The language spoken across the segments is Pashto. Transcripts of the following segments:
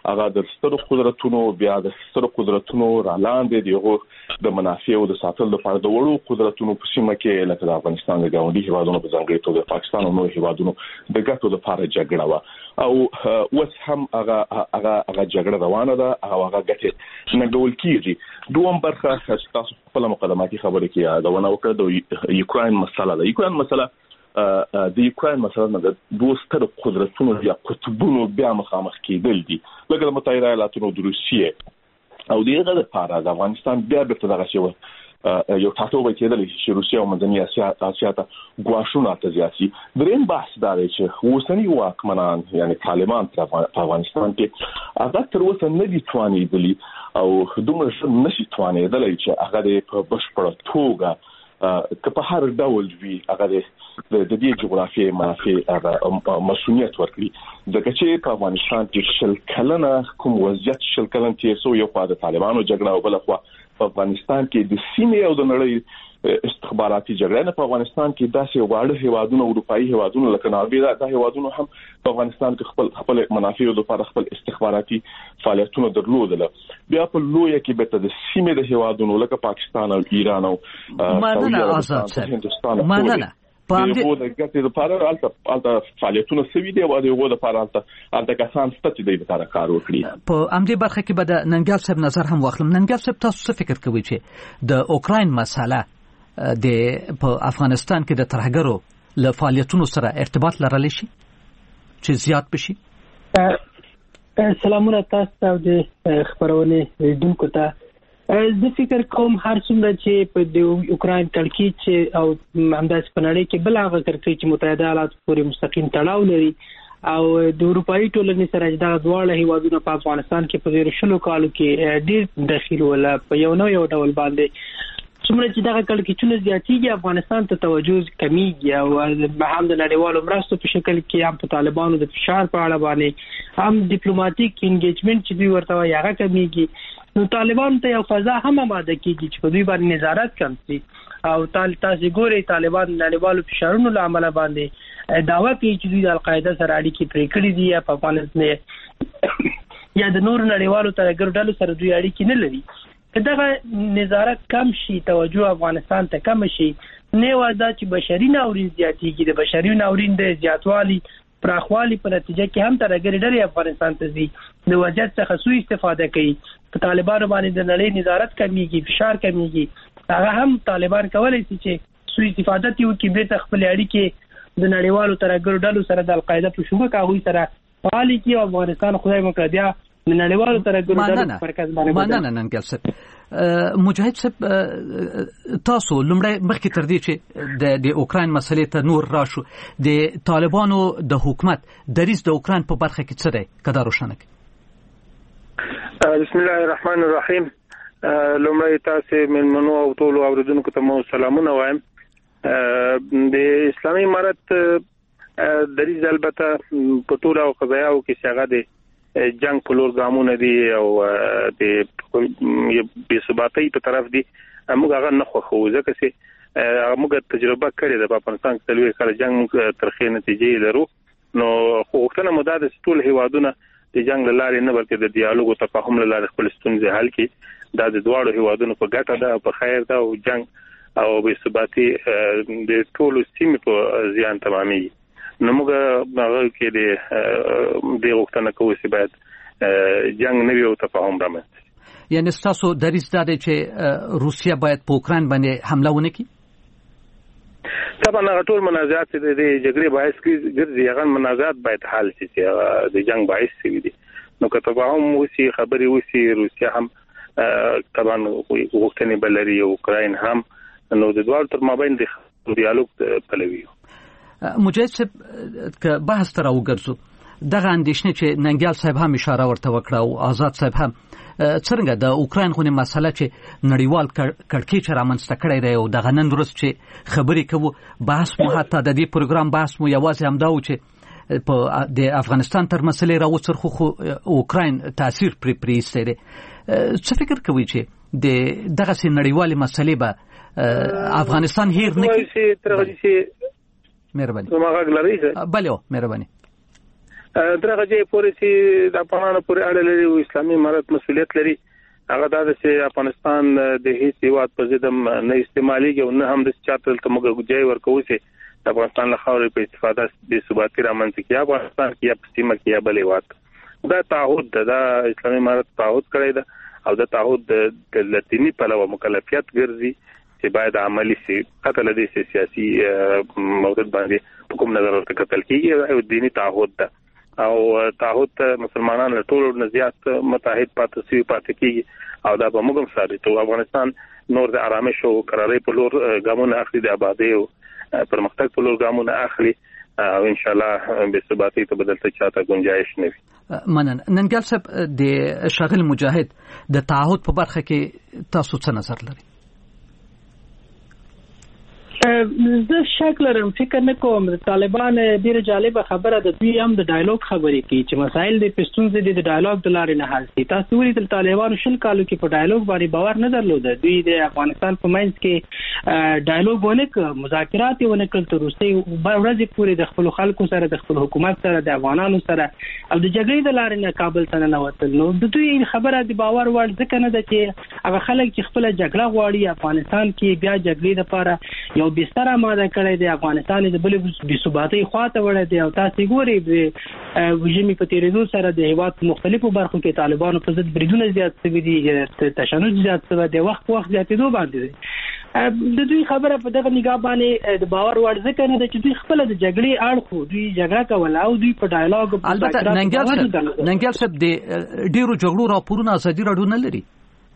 هغه د سترو قدرتونو بیا د سترو قدرتونو را لاندې دیغه د منافع او د ساتل لپاره د وړو قدرتونو په سیمه کې لکه د افغانستان د ګاونډي هیوادونو په ځانګړي توګه د پاکستان او نورو هیوادونو د ګټو لپاره جګړه و او اوس هم هغه جګړه روانه ده او هغه ګټه نه ډول کیږي. دوم برخه تاسو په مقدماتي خبره کې دا ونه وکړه د یوکرين مسله ده. یوکرين مسله د یوکرين مسله د دوستر قدرتونو یا قطبونو بیا مخامخ کېدل دي لکه د متحده ایالاتونو د روسیې او دغه لپاره د افغانستان بیا به دغه شی یو تاسو کېدل چې روسیا او منځنۍ اسیا ته ګواښونه تزياسي. دریم بحث دا دی چې اوسنی واکمنان یعنی طالبان په افغانستان کې هغه تر اوسه نه دي توانیدلی او دومره نشي توانیدلی چې هغه په بشپړه توګه که په هر ډول وی هغه د دې جغرافیې منافع مسؤلیت ورکړي. ځکه چې په افغانستان کې شل کلنه کوم وضعیت شل کلن کې سو یو خوا د طالبانو جګړه او بل خوا په افغانستان کې د سیمې او د نړۍ استخباراتي جګړه نه په افغانستان کې داسې واړه هیوادونو اروپאי هیوادونو لکه ناروې د هیوادونو هم په افغانستان کې خپل منافع او لپاره خپل استخباراتي فعالیتونه درلودل. بیا په لویه کې به د سیمې د هیوادونو لکه پاکستان او ایران او هندستان مننه په دې د ګټې لپاره الته فعالیتونه سوي دي او دغه لپاره الته کسان ستاسو د لپاره کار وکړي. په امدې برخه کې به د ننګال صاحب نظر هم واخلم. ننګال صاحب تاسو څه فکر کوئ چې د اوکراین مسله د په افغانستان کې د ترهګرو له فعالیتونو سره ارتباط لرلی شي چې زیات بشي؟ سلامونه تاسو ته د خبرونه لیدونکو ته. زه فکر کوم هر څومره چې په د اوکراین کړکېچ چې او همداسې په نړۍ کې بل هغه کړکېچ چې متحده ایالات پورې مستقیم تړاو لري او د اروپאי ټولنې سره دا دواړه هیوادونه په افغانستان کې په ډېر شلو کالو کې ډېر دخیل ولا په یو ډول باندې څومره چې دا کړکېچونه زیاتېږي افغانستان ته توجه کمیږي او هم د نړیوالو مرستو په شکل کې هم په طالبانو د فشار په اړه باندې هم ډیپلوماټیک انګیجمنت چې دوی ورته وایي هغه کمیږي. نو طالبان ته یو فضا هم آماده کیږي چې په دوی باندې نظارت کړي او تاسو ګورئ طالبان نړیوالو فشارونو له امله باندې دعوا کوي چې دوی د القاعده سره اړیکې پرې کړې دي یا په افغانستان یا د نور نړیوالو ترهګرو ډلو سره دوی اړیکې نه لري. کله نظارت کم شي توجه افغانستان ته کم شي نه ودا چې بشري ناورین زیاتېږي. د بشري ناورین د زیاتوالي پراخوالي په نتیجه کې هم ترهګري ډلې افغانستان ته ځي د وضعیت څخه سوء استفاده کوي. په طالبانو باندې د نړۍ نظارت کمیږي فشار کمیږي. هغه هم طالبان کولای شي چې سوء استفاده کوي به خپل اړیکې د نړیوالو ترهګرو ډلو سره د القاعده په شوګه کاوي سره فعالي کوي او افغانستان خدای مکړه بیا د نړیوالو ترهګرو ډلو مرکز باندې ننګال صاحب مجاهد صاحب تاسو لمړی مخکې تر دې چې د اوکراین مسلې ته نور راشو د طالبانو د حکومت دریځ د اوکراین په برخه کې څه دی کدا روښانه کړئ؟ بسم الله الرحمن الرحیم. لمړی تاسو منو او ټول اوریدونکو ته مو سلامونه وایم. د اسلامي امارت دریځ البته په ټول او قضایاو کې څنګه دی جنگ په لور ګامونه دي او د بې ثباتۍ په طرف دي. موږ هغه نه خوښو ځکه چې موږ تجربه کړې ده په افغانستان کې تلوي کړ جنگ ترخې نتیجې لرو. نو خوښنه مو ده چې ټول هیوادونه د جنگ لارې نه بلکې د ډیالوګ او تفاهم لارې خپل ستونزې حل کړي. دا د دواړو هیوادونو په ګټه ده په خیر ده او جنگ او بې ثباتي د ټولو سیمې په زیان تمامېږي. نو موږ هغه کې د وختونه کوو چې باید جنگ نه وي او تفاهم رامنځته. یعنی تاسو دریځ دا دی چې روسیا باید په اوکراین باندې حمله ونه کړي؟ طبعا هغه ټول منازعات د جګړې باعث ګرځي هغه منازعات باید حل شي چې د جنگ باعث شي دي. نو که تفاهم وشي خبرې وشي روسیا هم طبعا وختونه بلري او اوکراین هم نو د دوه تر مابین د ډیالوګ پلوي. مجاهد صاحب که بحث تر وګرځو دغه اندیشنه چې ننګال صاحب هم اشاره ورته وکړه او آزاد صاحب هم څنګه د اوکراین خو نه مسله چې نړیوال کړکېچ رامنځته کړی دی او دغه نن ورځ چې خبرې کوو بحث مو حتی د دې پروګرام بحث مو یوازې همدا و چې په د افغانستان تر مسلې راوڅرخو خو اوکراین تاثیر پرې ایستی دی. څه فکر کوئ چې دغه سي نړیوالې مسلې به افغانستان هیر نه کړي؟ مهرباني. زما غږ لري؟ بله مهرباني. درغه چې پولیسي د افغانانو پورې اړه لري او اسلامي امارت مسؤلیت لري هغه دا چې افغانستان د هیڅ هیواد په ضد نه استعماليږي او نه هم د چاپل کومه ځای ورکوي چې افغانستان له خاورې په استفاده د ثباتي رامنځته کیږي افغانستان کې یا په سیمه کې یا بلې وخت دا تعهد د اسلامي امارت تعهد کړی ده او د تعهد د لاتینی په لور مکلفیت ګرځي چې باید عملی شي قتل د سیاسي موضوع باندې کوم نظر ورته کتل کیږي او دینی تعهد ده او تعهد مسلمانانو ټول نزيات متحد پاتې کیږي او دا به موږ هم ثابت او افغانستان نور د آرامش او قرارې په لور ګامونه اخلي د آبادی او پرمختګ په لور ګامونه اخلي او ان شاء الله به ثباتي ته بدلته چاته گنجائش نه وي. منن ننګل صاحب د شاغل مجاهد د تعهد په برخه کې تاسو څه نظر لري؟ زه شک لرم فکر نه کوم طالبان ډیره جالب خبره ده دوی هم د ډایالوګ خبرې کوي چې مسایل د پښتونځ د ډایالوګ د لارې نه حل شي تاسو ولې د طالبانو شل کالو کې په ډایالوګ باندې باور نه درلود دوی د افغانستان په منځ کې ډایالوګ ونه ک مذاکرات ونه کړ تر اوسه ورځې پورې د خپل خلکو سره د خپل حکومت سره د افغانانو سره او د جګړې د لارې نه کابل ته نه وتل نو د دوی خبره د باور وړ ځکه نه ده چې هغه خلک چې خپل جګړه غواړي افغانستان کې بیا جګړې لپاره یو بستر ماده کړی دی افغانستان د بلې د ثباتي خواته وړي دی او تاسو ګوري د وجمي په تیریدو سره د هیواد مختلفو برخو کې طالبانو په ضد بریدونه زیات شوي دي تشنج زیات شوی دی وخت زیاتېدو باندې د دوی خبره په دغه نگاه باندې د باور وړ ځکه نه ده چې دوی خپل د جګړې اړخ دوی جګړه کوله او دوی په ډایالوګ البته ننګل صاحب د ډیرو جګړو راپورونه ازادي راډیو نه لري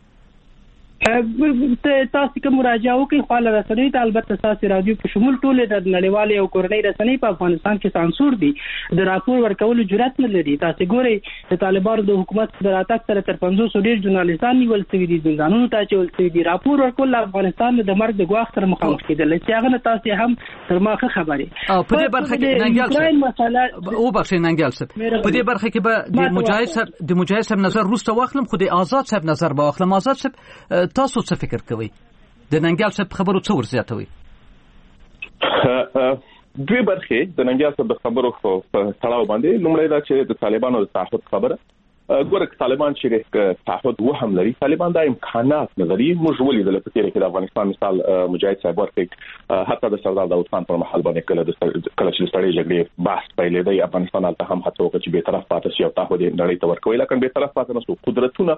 تاسو کوم مراجعه وکړئ خو له رسنۍ ته البته تاسو راډیو په شمول ټول د نړیوالې او کورنۍ رسنۍ په افغانستان کې سانسور دي د راپور ورکولو جرأت نه لري تاسو ګورئ د طالبانو د حکومت د راتګ سره تر 500 ډیر ژورنالیستان نیول شوي دي زندانونو ته اچول شوي دي راپور ورکول افغانستان د مرګ د ګواښ سره مخامخ کېدل چې هغه نه تاسو هم تر ماخه خبرې او په دې برخه کې ننګل او بخښي ننګل صاحب په دې برخه کې به د مجاهد صاحب نظر روسته واخلم خو د آزاد صاحب نظر به واخلم آزاد صاحب تاسو څه فکر کوئ د ننګل صاحب خبرو څه ورزیاتوي دوی برخه د ننګل صاحب خبرو په تړاو باندې لومړی دا چې د طالبانو د تعهد خبره ګوره طالبان چې تعهد وهم لري طالبان د امکانات نظری موږ ولیدل په تیر کې د افغانستان مثال مجاهد صاحب ورکړي حتی د سردار داود خان پر محل باندې کله چې ستړي جګړې بحث پیلې دی افغانستان البته هم هڅه وکړي چې به طرف پاتې شي او تعهد نړۍ ته ورکوي لکه به طرف پاتې نشو قدرتونه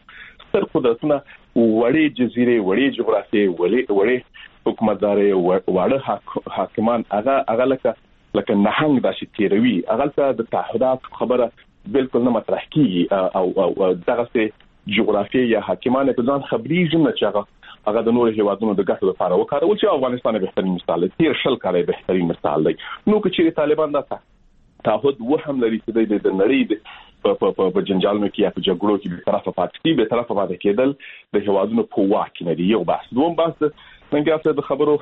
وړي جزیره وړي جغرافیه وړي حکومتداري وړه حاکمان هغه لکه نهنګ داسې تیروي هغه د تعهدات خبره بالکل نه مطرح کیږي او دغه څه جغرافیه یا حاکمان په ځان خبريږي نه چې هغه د نور هیوادونو د ګټو لپاره وکړول چې افغانستان بهترین مثال دی تیر شل کال بهترین مثال دی نو چې طالبان دا تعهد وهم لري چې د نړۍ په جنجالونو کې یا په جګړو کې به طرفه پاتې کېدل د هیوادونو په واک نه دی یو بحث دوم بحث ننګل د خبرو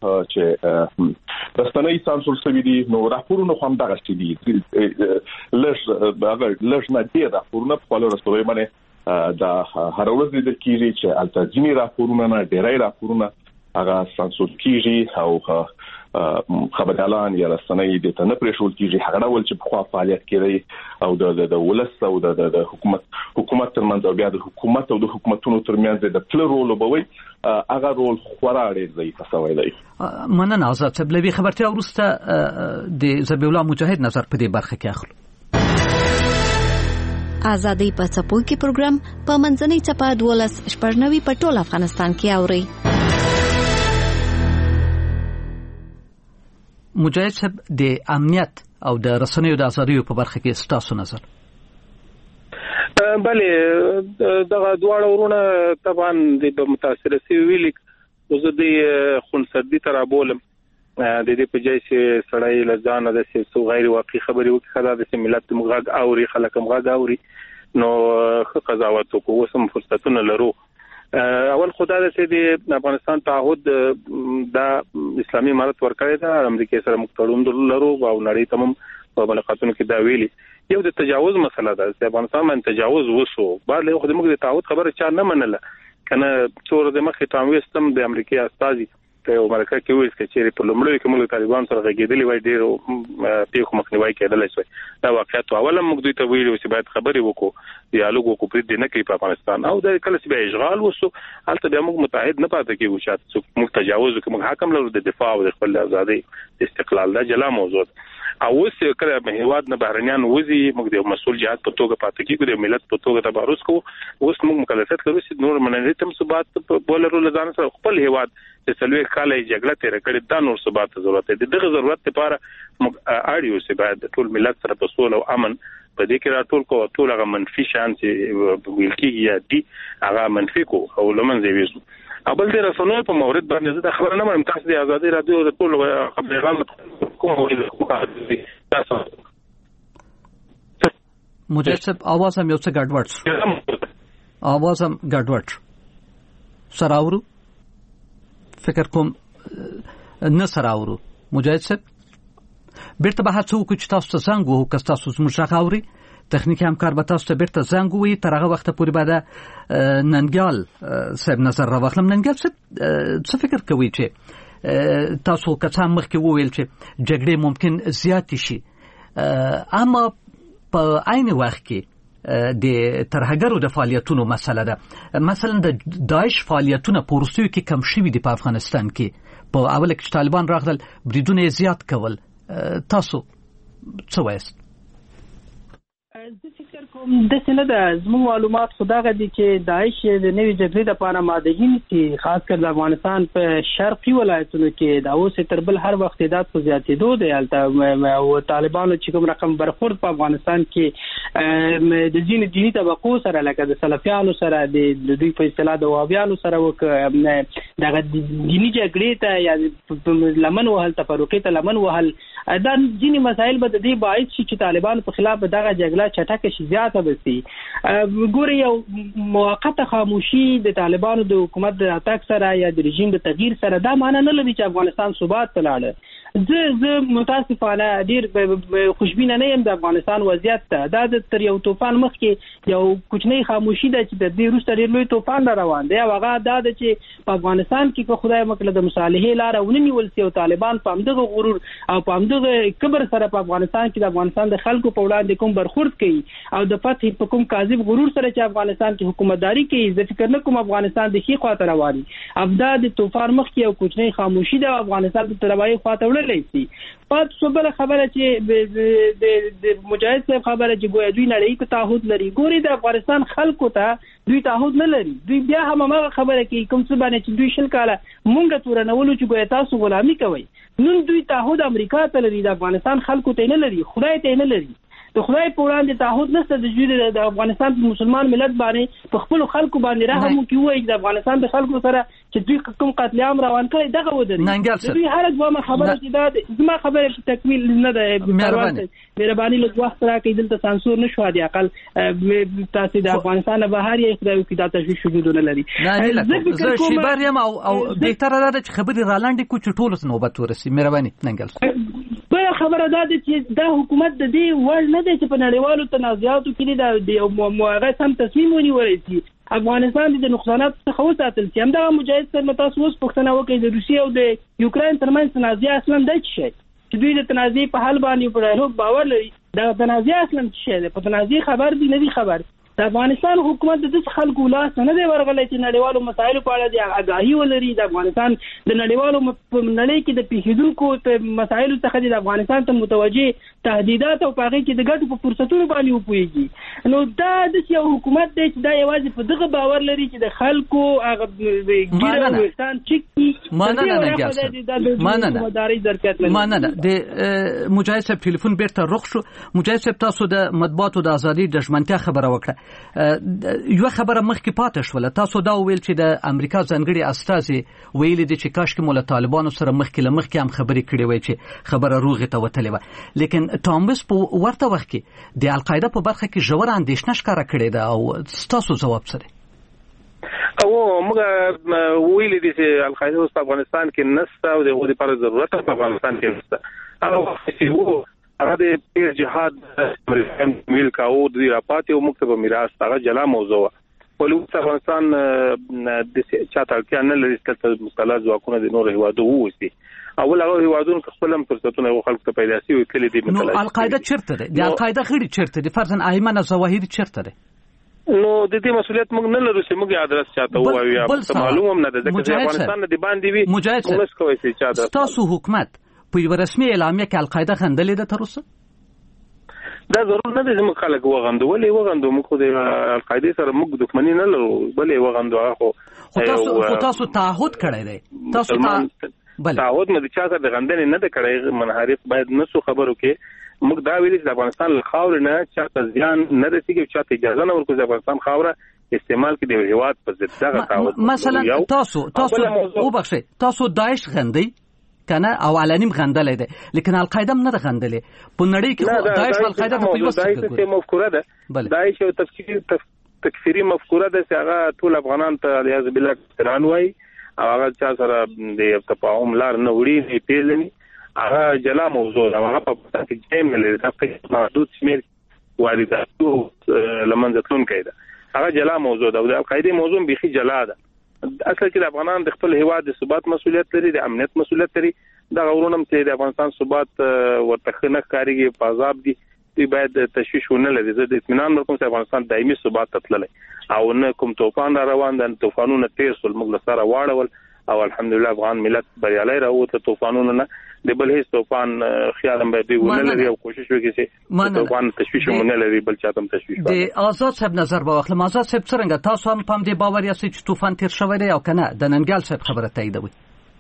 چې رسنۍ سانسور شوي دي نو راپورونه هم دغه څه دي لږ نه دي راپورونه په خپل رسوي باندې دا هر ورځ د کیږي چې التزامي راپورونه نه ډیری راپورونه هغه سانسور کیږي او خبريالان یا رسنۍ د تنه پرېښول کیږي هغه ډول چې په خوا فعالیت کوي او د ولس او د حکومت ترمنځ او بیا د حکومت او د حکومتونو ترمنځ د پل رول وبوي هغه رول خورا ډېر ضعیف شوی دی مننه آزاد صاحب لوي خبرتیا ورسته د ذبیح الله مجاهد نظر په دې برخه کې اخلو آزادۍ په څپو کې پروګرام په منځنۍ چپه 12 په ټول افغانستان کې اوري مجاهد صاحب د امنیت او د رسنیو د ازادیو په برخه کې ستاسو نظر بله دغه دواړه ورونه طبعا د متاثر سي ویل زه د خونسردي ترابولم د دې په ځای چې سړی لزان د سیاسو غیر واقعي خبري وکړي خدای د ملت مغاګ اوري خلک مغاګ اوري نو قضاوت کو وسم فرصتونه لرو اول خدای د افغانستان تعهد د اسلامي امارت ورکړی دا امریکای سره مقتړون لرو او نړۍ تمام په ملاقاتونو کې دا ویلي یو د تجاوز مسله ده چې افغانستان باندې تجاوز وسو بعد له خدای موږ د تعهد خبره چا نه منله کنه څور د مخې تاموي سیستم د امریکای استازي او مرکه کې وایي چې په لومړی کې موږ طالبان سره غږیدلی وای ډیر پیښو مخنیوي کېدلی شي دا واقعیت اوله موږ دوی ته ویلو چې باید خبرې وکړو ډیالوګ وکړو پرې د نه کوي په افغانستان او د کله چې به اشغال وسو هلته بیا موږ متحد نه پاتې کېږو چې موږ تجاوز وکړو موږ حکم لرو د دفاع او د خپل ازادي استقلال دا جلا موضوع او اوس کله په هیواد نه بهرنیان وځي موږ د مسؤل جهات په توګه پاتې کېږو د ملت په توګه تبارز کوو اوس موږ مکلفیت لرو چې نور مننه تم ثبات بولرو لزان سره خپل هیواد چې څلوي کال جګړه تیر کړې دا نور ثبات ضرورت دی دغه ضرورت لپاره موږ اړیو چې باید ټول ملت سره په سوله او امن په دې کې راټول کو ټول هغه منفي شان چې ویل کېږي یا دي هغه منفي کو او لمنځه ویسو اول د رسنیو په مورد باندې د خبره نه مم تاسو د ازادي رادیو د ټول خبرګان کوم تاسو مجاهد صاحب आवाज هم یو څه ګډوډ आवाज هم ګډوډ سراورو فکر کوم نه سراورو مجاهد صاحب بیرته به هڅه وکړو چې تاسو ته زنګ ووهو که تاسو زموږ غږ اورئ تخنیکی همکار به تاسو ته بیرته زنګ ووهي تر هغه وخته پورې به د ننګیال صاحب نظر راواخلم ننګیال صاحب څه فکر کوئ چې تاسو که څه هم مخکې وویل چې جګړې ممکن زیاتې شي اما په عین وخت کې د ترهګرو د فعالیتونو مسله ده مثلا د داعش فعالیتونه په وروستیو کې کم شوي دي په افغانستان کې په اوله کې چې طالبان راغلل بریدونه یې زیات کول تاسو څه وایست زه فکر کوم داسې نه ده زموږ معلومات خو دغه دي چې داعش د نوې جګړې لپاره مادهګي نیسي خاص کر د افغانستان په شرقي ولایتونو کې دا اوس تر بل هر وخت تعداد په زیاتېدو دی هلته او طالبانو چې کوم رقم برخورد په افغانستان کې د ځینې دیني طبقو سره لکه د سلفیانو سره د دوی په اصطلاح د وهابیانو سره دغه دیني جګړې ته یا لمن وهل تفرقې ته لمن وهل دا ځینې مسایل به د دې باعث شي چې طالبانو په خلاف دغه جګړه چټکه شي زیاته بسي ګوري یو موقته خاموشي د طالبانو د حکومت د اتاک سره یا د رژیم د تغییر سره دا معنی نه لري چې افغانستان ثبات تلاړه زه متاسفانه ډیر خوشبینه نه یم د افغانستان وضعیت ته دا د تر یو طوفان مخکې یو کوچنی خاموشي ده چې د دې وروسته ډیر لوی طوفان روان دی او هغه دا ده چې په افغانستان کې په خدای مکړه د مصالحې لاره ونیول سي او طالبان په همدغه غرور او په همدغه کبر سره په افغانستان کې د افغانستان د خلکو په وړاندې کوم برخورد کوي او د فتح په کوم کاذب غرور سره چې افغانستان کې حکومتداري کوي زه فکر نه کوم افغانستان د ښې خواته رواني ابدا د طوفان مخکې یو کوچنی خاموشي ده افغانستان د تربایي خواته وړلای شي پات صبر خبره چې د مجاهد صاحب خبره چې ګویا دوی نړۍ ته تعهد لري ګوري د افغانستان خلکو ته دوی تعهد نه لري دوی بیا هم هغه خبره کوي کوم څه باندې چې دوی شل کاله مونږ تورنولو چې ګویا تاسو غلامي کوي نن دوی تعهد امریکا ته لري د افغانستان خلکو ته نه لري خدای ته نه لري د خدای په وړاندې تعهد نشته د جوړ د افغانستان په مسلمان ملت باندې په خپل خلکو باندې رحم وکړي وایي د افغانستان د خلکو سره چې دوی کوم قتل عام روان کړي دغه ودري دوی هر ځوامه خبره چې دا زما خبره په تکمیل نه ده مهرباني له وخت راکې دلته سانسور نشو دی اقل تاسو د افغانستان بهر یې خدای وکړي دا تشویش وجود نه لري زه شیبر یم او بهتره ده چې خبري رالاندې کو چې ټول نوبت ورسي مهرباني ننګل بل خبره ده چې دا حکومت د دې وړ نه دی چې په نړیوالو تنازعاتو کې د یو موغه سم تصمیم ونیول شي افغانستان د نقصانات څخه وساتل چې همدا مجاهد سره تاسو اوس پوښتنه وکړئ د روسیې او د یوکرين ترمنځ تنازع اصلا د څه شي چې دوی د تنازع په حل باندې په ډېر باور لري دا تنازع اصلا څه شي په تنازع خبر دی نه دی خبر د افغانستان حکومت د خلکو لاس نه دی ورغلی چې نړیوالو مسایلو په اړه د آگاهي ولري د افغانستان د نړیوالو نړۍ کې د پیښیدونکو مسایلو څخه د افغانستان ته متوجه تهدیدات او پاغي کې د ګټو په فرصتونو باندې وپويږي نو دا د یو حکومت دی چې دا یوازې په دغه باور لري چې د خلکو هغه ګیره وستان چکی مانه د مجاهد صاحب ټلیفون بیرته رخ شو مجاهد صاحب تاسو د مطبوعاتو د ازادي د ژمنتیا خبره وکړه یو خبره مخکې پاتې شوله تاسو دا ویل چې د امریکا ځانګړي استازي ویل دي چې کاش کې مولا طالبانو سره مخکې هم خبرې کړې وای چې خبره روغه ته وتلې و لیکن ټامبس په ورته وخت کې د القاعده په برخه کې ژور اندېښنه ښکاره کړې ده او تاسو جواب سره او موږ ویل دي چې القاعده په افغانستان کې نشته او دغه لپاره ضرورت په افغانستان کې نشته هغه چې هغه د پیر جهاد امریکایان میل کاو د راپاتې او مکتب میراث هغه جلا موضوع ولې افغانستان د چاته کې نه لري چې مستقل ځواکونه د نور هیوادو ووسی اول هغه هیوادونو خپل هم فرصتونه خلک ته پیدا شي او کلی دي مثلا القاعده چیرته ده د القاعده غړي چیرته دي فرضاً ایمن زواهری چیرته ده نو د دې مسولیت موږ نه لرو چې موږ ادرس چاته وایو یا معلومه هم نه ده چې افغانستان د باندې وی موږ کوي چې چاته تاسو حکومت په یو رسمي اعلامیه کې القاعده غندلې ده تر اوسه دا ضرور نه دي چې موږ خلک وغندو موږ د القاعده سره موږ دښمنی نه لرو بلې وغندو خو تاسو تعهد کړی دی تاسو تعهد مې چا سره د غندنې نه ده کړی منحرف باید نسو خبرو کې موږ دا ویلي چې د افغانستان خاور نه چاته ځان نه رسیږي چې چاته اجازه نه ورکوي د افغانستان خاوره استعمال کې د هیواد په ضد دغه تعهد مثلا تاسو وبخښئ تاسو داعش غندئ کنه او علنیم غندلې ده لیکن القاعده نه ده غندلې په نړۍ کې داعش القاعده په یوه څه مفکوره ده داعش یو تکفیری مفکوره ده چې هغه ټول افغانان ته الیاذ بالله تران وای او هغه چا سره د تفاهم لار نه وړي نه پیژني هغه جلا موضوع ده هغه په پټه کې جیم لري تاسو محدود شمیر وارداتو لمنځتون کېده هغه جلا موضوع ده د قاعده موضوع بيخي جلا ده اصل کې د افغانان د خپل هیواد د ثبات مسولیت لري د امنیت مسولیت لري دا غوړونم چې د افغانستان ثبات ورته نه کاریږي په عذاب دي دوی باید تشویش ونه لري زه د اطمینان ورکوم چې افغانستان دایمي ثبات تتللی او نه کوم طوفان را روان دي طوفانونه تیر سول موږ له سره واړول او الحمدلله افغان ملت بریالي راوته طوفانونه نه د بل هیڅ طوفان خیال هم به ونه لري او کوشش وکړي چې طوفان تشویش ونه لري بل چاته هم تشویش د آزاد صاحب نظر به واخلم آزاد صاحب څنګه تاسو هم پام دی باور یاست چې طوفان تیر شوی دی او کنه د ننګال صاحب خبره تاییدوي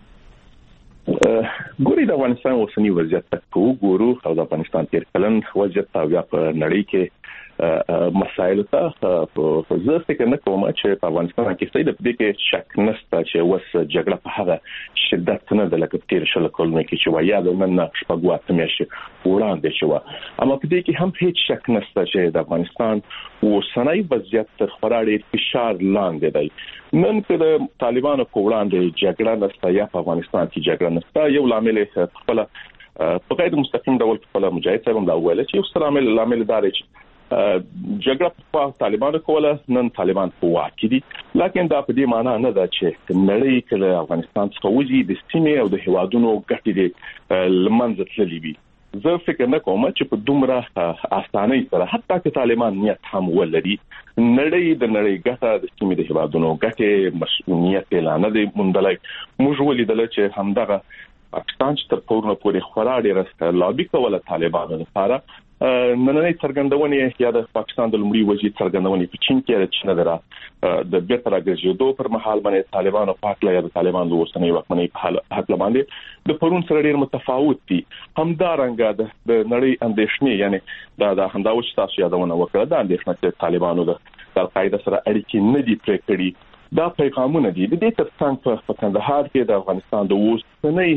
ګوري د افغانستان اوسنی وضعیت ته وګورو او د افغانستان تیر کلن وضعیت او یا په نړۍ کې مسایل ته په ځکه فکر نه کوم چې په افغانستان کې څه د دې کې شک نشته چې وس جګړه په هغه شدت نه د لکه تیر شل کلونو کې چې وایي دا نن شپږ میاشتې وړاندې شو اما په دې کې هم هیڅ شک نشته چې د افغانستان اوسنی وضعیت تر خورا فشار لاندې دی نن که د طالبانو په وړاندې جګړه نشته یا په افغانستان کې جګړه نشته یو لامل خپل په غیر مستقیم ډول خپل مجاهد صاحب دا ویل چې یو ستر لامل دار چې جګړه په طالبانو کوله نن طالبان په واکې دي لکه دا په دې معنی نه ده چې نړۍ کې افغانستان څخه وځي د سیمې او د هیوادونو ګټې دي لمنځه تللي وي زه فکر نه کوم چې په دومره اسانۍ سره حتی که طالبان نیت هم ولري نړۍ د نړۍ ګټه د سیمې د هیوادونو ګټې مسؤلیت اعلان دی موندلای موږ ولیدل چې همدغه پاکستان چې تر پورنه پورې خورا ډېر لابي کوله طالبانو لپاره نننۍ څرګندونې یا د پاکستان د لومړي وزیر څرګندونې په چین کې چې نه د بیرته راګرځېدو پر مهال باندې طالبانو پاکله یا د طالبانو د اوسنۍ واکمنۍ په حق باندې د پرون سره ډېر متفاوت دي همدارنګه د نړۍ اندېښنې یعنی دا همداوس تاسو یادونه وکړه د اندېښنې چې طالبانو د القاعده سره اړیکې نه دي پرې کړې دا پیغامونه دي د دې ترڅنګ په کندهار کې د افغانستان د اوسنۍ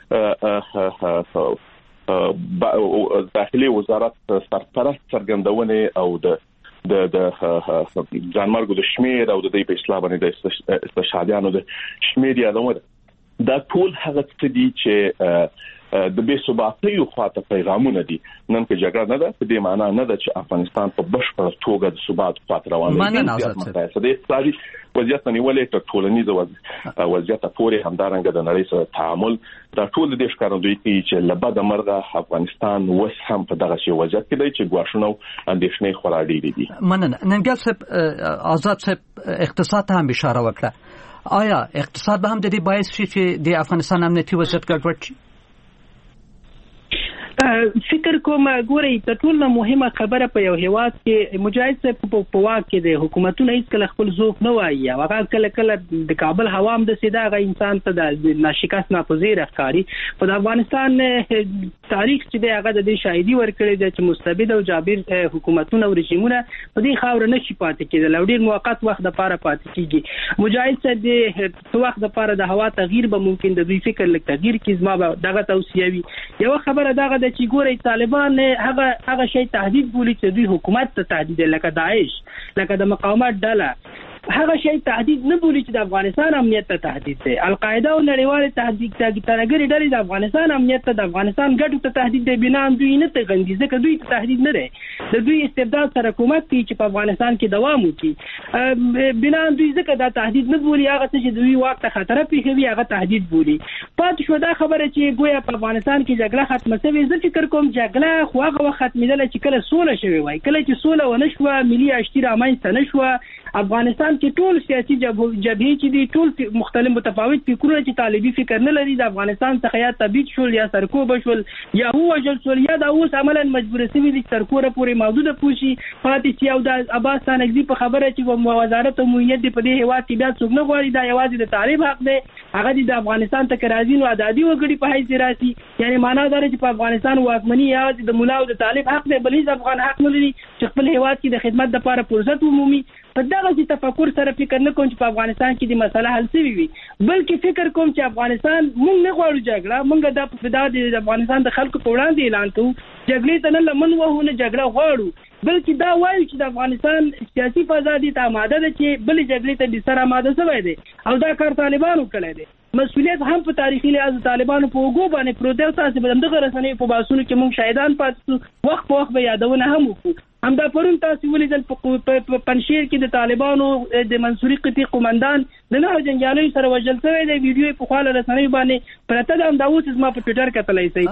داخلي وزارت سرپرست څرګندونه او د ځانمرګو د شمیر او د دې په اصلاح باندې د استشهادیانو د شمیر یادونه دا ټول هغه څه دي چې د بې ثباتۍ خواته پیغامونه دي نن کې جګړه نه ده په دې معنی نه ده چې افغانستان په بشپړ توګه د ثبات خواته روان دی د اقتصادي وضعیت نیولې تر ټولنیز وضعیت پورې همدارنګه د نړۍ سره تعامل دا ټول د ښکارندوی کوي چې لبد مرغه افغانستان وس هم په دغه شی وضعیت کې دی چې ګواښونه اندېښنې خورا ډېرې دي مننه ننګال صاحب آزاد صاحب اقتصاد ته هم اشاره وکړه آیا اقتصاد به هم د دې باعث شي چې د افغانستان امنیتي وضعیت ګډوډ شي فکر کوم ګورئ د ټولو مهمه خبره په یو هیواد کې مجاهد صاحب په واک کې د حکومتونو هیڅ کله خپل ذوق نه وایي او هغه کله د کابل هوا هم د سیده غا انسان ته د ناشکاس ناپذیر ښکاری په افغانستان تاریخ چې د هغه د شاهدي ورکړي د مستبد او جابر حکومتونو او رژیمونه په دې خاور نشي پاتې کېدل او ډیر موقت وخت لپاره پاتې کیږي مجاهد صاحب د وخت لپاره د هوا تغییر به ممکن د دوی فکر لک تغییر کې زما دغه توصیه وي یو خبره دغه د چې ګوري طالبان هغه شی تهدید بولی چې دوی حکومت ته تهدید لکه داعش لکه د مقاومت ډله هغه شی تهدید نه بولي چې د افغانستان امنیت ته تهدید دی. القاعده او نړیوال تهدید ترګری ډلې د افغانستان امنیت ته د افغانستان ګټو ته تهدید دی، بنا دوی نه ته غندي ځکه دوی ته تهدید نه دی. د دوی استبداد سره کومک کوي چې په افغانستان کې دوام وکړي، بنا دوی ځکه دا تهدید نه بولي. هغه چې دوی واک ته خطر پیښوي هغه تهدید بولي. پاتې شو دا خبره چې ګویا په افغانستان کې جګړه ختمه شوې. زه فکر کوم جګړه خو هغه وخت ختمېدله چې کله سوله شوې وای. کله چې سوله ونه شوه، ملي اشتي رامنځته نه شوه، افغانستان کې ټول سیاسي جبهې چې دي ټول مختلف متفاوت فکرونه چې طالبي فکر نه لري د افغانستان څخه یا تبعید شول یا سرکوب شول یا وژل شول یا دا اوس عملاً مجبور شوي دي سرکوب پورې محدود پوشي پاتې شي. او د عباس ستانکزي په خبره چې وزارت امنیت په دې هیواد کې بیا څوک نه غواړي، دا یوازې د طالب حق دی، هغه د افغانستان ته راځي نو عدالتي وګړي په حیث راسي. یعنی معنا دا چې په افغانستان واکمني یوازې د مولا او د طالب حق دی، بل هیڅ افغان حق نه لري چې خپل هیواد کې د خدمت لپاره فرصت ومومي. په دغه چې تفکر سره فکر نه کوم چې په افغانستان کې د مسله حل شي وي، بلکې فکر کوم چې افغانستان موږ نه غواړو جګړه، موږ د فداد د افغانستان د خلکو په وړاندې اعلان کوو جګړې ته نه لمن وهو نه جګړه غواړو، بلکې دا وایو چې د افغانستان سیاسي فضا دي ته آماده ده چې بل جګړې ته د سره آماده شوی دی او دا کار طالبانو کړی دی. مسؤلیت هم په تاریخي لحاظ طالبانو په وګو باندې پروت دی. تاسو به دغه رسنۍ په باسونو کې موږ شهیدان پاتې وخت په وخت به یادونه هم وکړو. همدا پرون تاسو ولیدل په پنشیر کې د طالبانو د منصوري قطي قومندان د نه جنګیالیو سره وژل شوی دی. ویډیو په خاله رسنۍ باندې پرته د همداوس ما په ټویټر کتلای شي.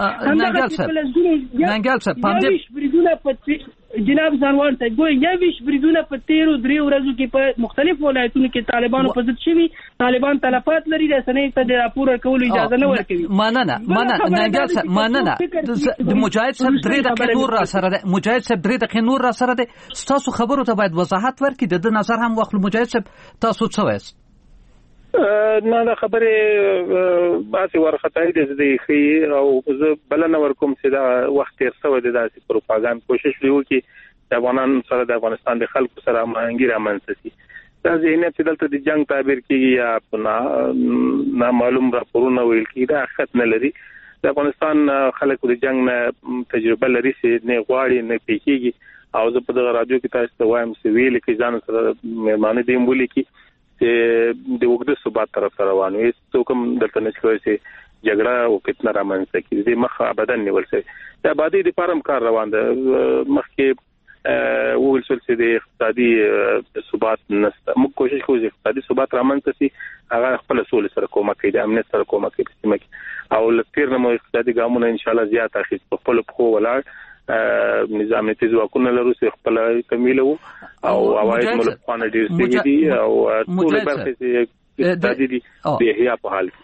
ننګل صاحب جناب ځانوال ته ګوي یا ویش بریدونه په 13 ورځو کې په مختلفو ولایتونو کې طالبانو په ضد شوي. طالبان تلفات لري، رسنۍ ته د راپور ورکولو اجازه نه ورکوي. مننه ننګل صاحب، مننه. د مجاهد صاحب 3 دقیقې نور را سره ده، مجاهد صاحب 3 دقیقې نور را سره ده. تاسو خبرو ته باید وضاحت ورکړئ، د نظر هم واخلو. مجاهد صاحب تاسو څه وایست؟ نه دا خبره باسي ورختای دي خي او زه بلنه ورکوم چې دا وخت تیر سوی د داسې پروپاګاندا کوشش وکړي د افغانان سره د افغانستان د خلکو سره مانګي رامنځته شي. دا ذهنیت چې دلته د جنگ تعبیر کیږي یا معلوم راپورونه ویل کیږي دا حقیقت نه لري. د افغانستان خلکو د جنگ نه تجربه لري چې نه غواړي نه پیږي. او زه په دغه رادیو کې تاسو ته وایم چې ویل کې ځان سره مېرمانه دیم ولي کې د وګړو ثبات طرف روان وي. څوک هم دلته نشي چې جګړه او فتنه رامنځته کړي. د مخ ابدان نیول شي د آبادی د پرم کار روان ده. مخکې وول چې د اقتصادي ثبات نشته. موږ کوشش کوو چې اقتصادي ثبات رامنځته شي، هغه خپل اصول سره کومک کوي، د امنیت سره کومک کوي په سیمه کې. او لکه نو اقتصادي ګامونه ان شاء الله زیات اخیست په خپل خو ولاړ نظام نتیز واکونه لرو چې خپل تکمیلو او عواید ملک خانه ډیر سیږي دي او ټول برخې چې اقتصادي دي د احیا په حال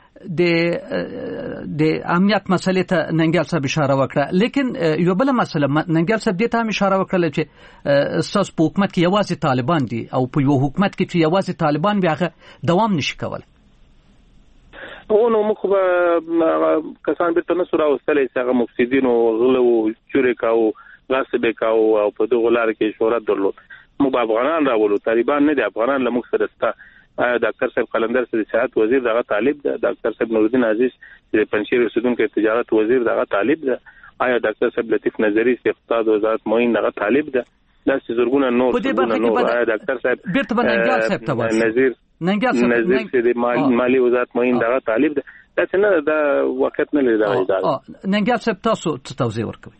د امنیت مسلې ته ننګل صاحب اشاره وکړه. لیکن یو بل مسله ننګل صاحب دې ته هم اشاره وکړه چې اساس په حکومت کې یوازې طالبان دي او په یو حکومت کې چې یوازې طالبان بیا دوام نشي کولای. نو موږ به کسان به تنه سره وستلې چې هغه مفسدين او غلو چوري کاو غصب کاو او په دغه لار کې شهرت درلود. موږ به افغانان راولو، طالبان نه دي. افغانان له موږ سره ستا ډاکټر صاحب قلندر سره سیاحت وزیر دغه طالب ده، ډاکټر صاحب نورالدین عزیز چې پنځیر رسیدونکو تجارت وزیر دغه طالب ده، آیا ډاکټر صاحب لطیف نظری چې اقتصاد وزارت معین دغه طالب ده. دا چې زرګونه نور ډاکټر صاحب بیرته ننګل صاحب ته وایي نظیر چې د مالی وزارت معین دغه طالب ده. دا څنګه دا وخت نه لري دا اجازه. ننګل صاحب تاسو څه توضیح ورکوي؟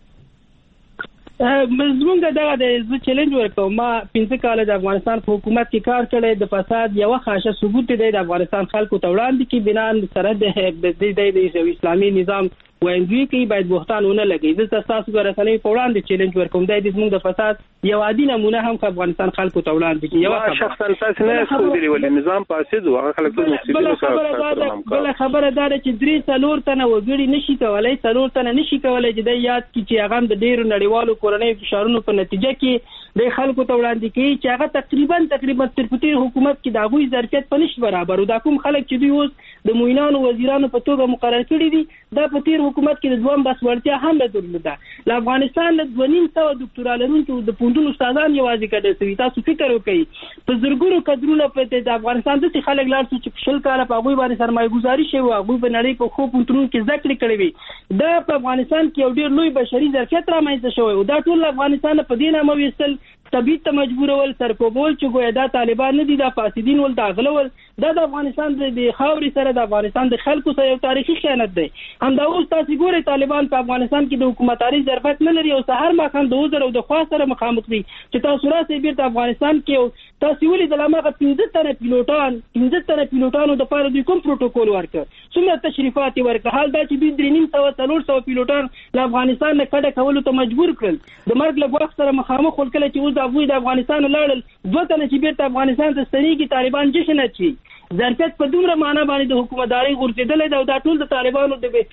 مزمونږ دغه د چیلنج ورکوم. ما 15 کال د افغانستان په حکومت کې کار کړی. د فساد یو خاصه ثبوت دی د افغانستان خلکو ته وړاندې کې بنا سره د اسلامي نظام وایي کې باید بوختانونه لګي. د تاسو غوښتنې په وړاندې چیلنج ورکوم. د دې زموږ د فساد یو عادي نمونه هم په افغانستان خلکو ته وړاندې کې یو شخصا تاسو نه سودري ولې نظام فاسد او خلکو مفسدين سره بل خبره ده چې 3 تنه وګړي نشي کولای 3 تنه نشي کولای چې د یاد کې چې هغه د ډیرو نړیوالو کورنۍ فشارونو په نتیجه کې د خلکو ته وړاندې کوي چې هغه تقریبا تر حکومت کې د غوي ظرفیت په نش برابر. او دا کوم خلک چې دوی اوس د موینانو وزیرانو په توګه مقرر کړي دي دا په تیر حکومت کې د دوام بس ورتیا هم درلوده. له افغانستان له 2.5 ډاکټرا لرونکو د پوندونو استادان یوازې کډه شوي. تاسو فکر وکړئ په زرګونو کډرونه په د افغانستان د خلک لاړ چې په شل کاله په هغوی باندې سرمایه ګزاري شوی، هغوی په نړۍ په خو پوندونو کې زده کړې کړې وي. دا په افغانستان کې یو ډېر لوی بشري ظرفیت رامنځته شوی او دا ټول افغانستان په دې نامه ویستل تبعید ته مجبورول، سرکوبول چې ګویا دا طالبان نه دي، دا فاسدین ول، دا غلول. دا د افغانستان د خاورې سره د افغانستان د خلکو سره یو تاریخي خیانت دی. همدا اوس تاسو ګورئ طالبان په افغانستان کې د حکومتداري ظرفیت نه لري او سهار ماښام د وزر او د خوا سره مخامخ دي چې تاسو راسئ بیرته افغانستان کې تاسو ولې د لامغه 15 تنه پیلوټانو د پاره دوی کوم پروتوکول ورکړ، څومره تشریفات ورکړ. حال دا چې دوی 300 پیلوټان له افغانستان نه کډه کولو ته مجبور کړل. د مرګ له وخت سره مخامخ ول کله چې اوس د افغانستان لاړل 2 تنه چې بیرته افغانستان ته ستنېږي طالبان جشن اچي. ظرفیت په دومره معنا باندې د حکومتداري غورځېدلې ده او دا ټول د طالبانو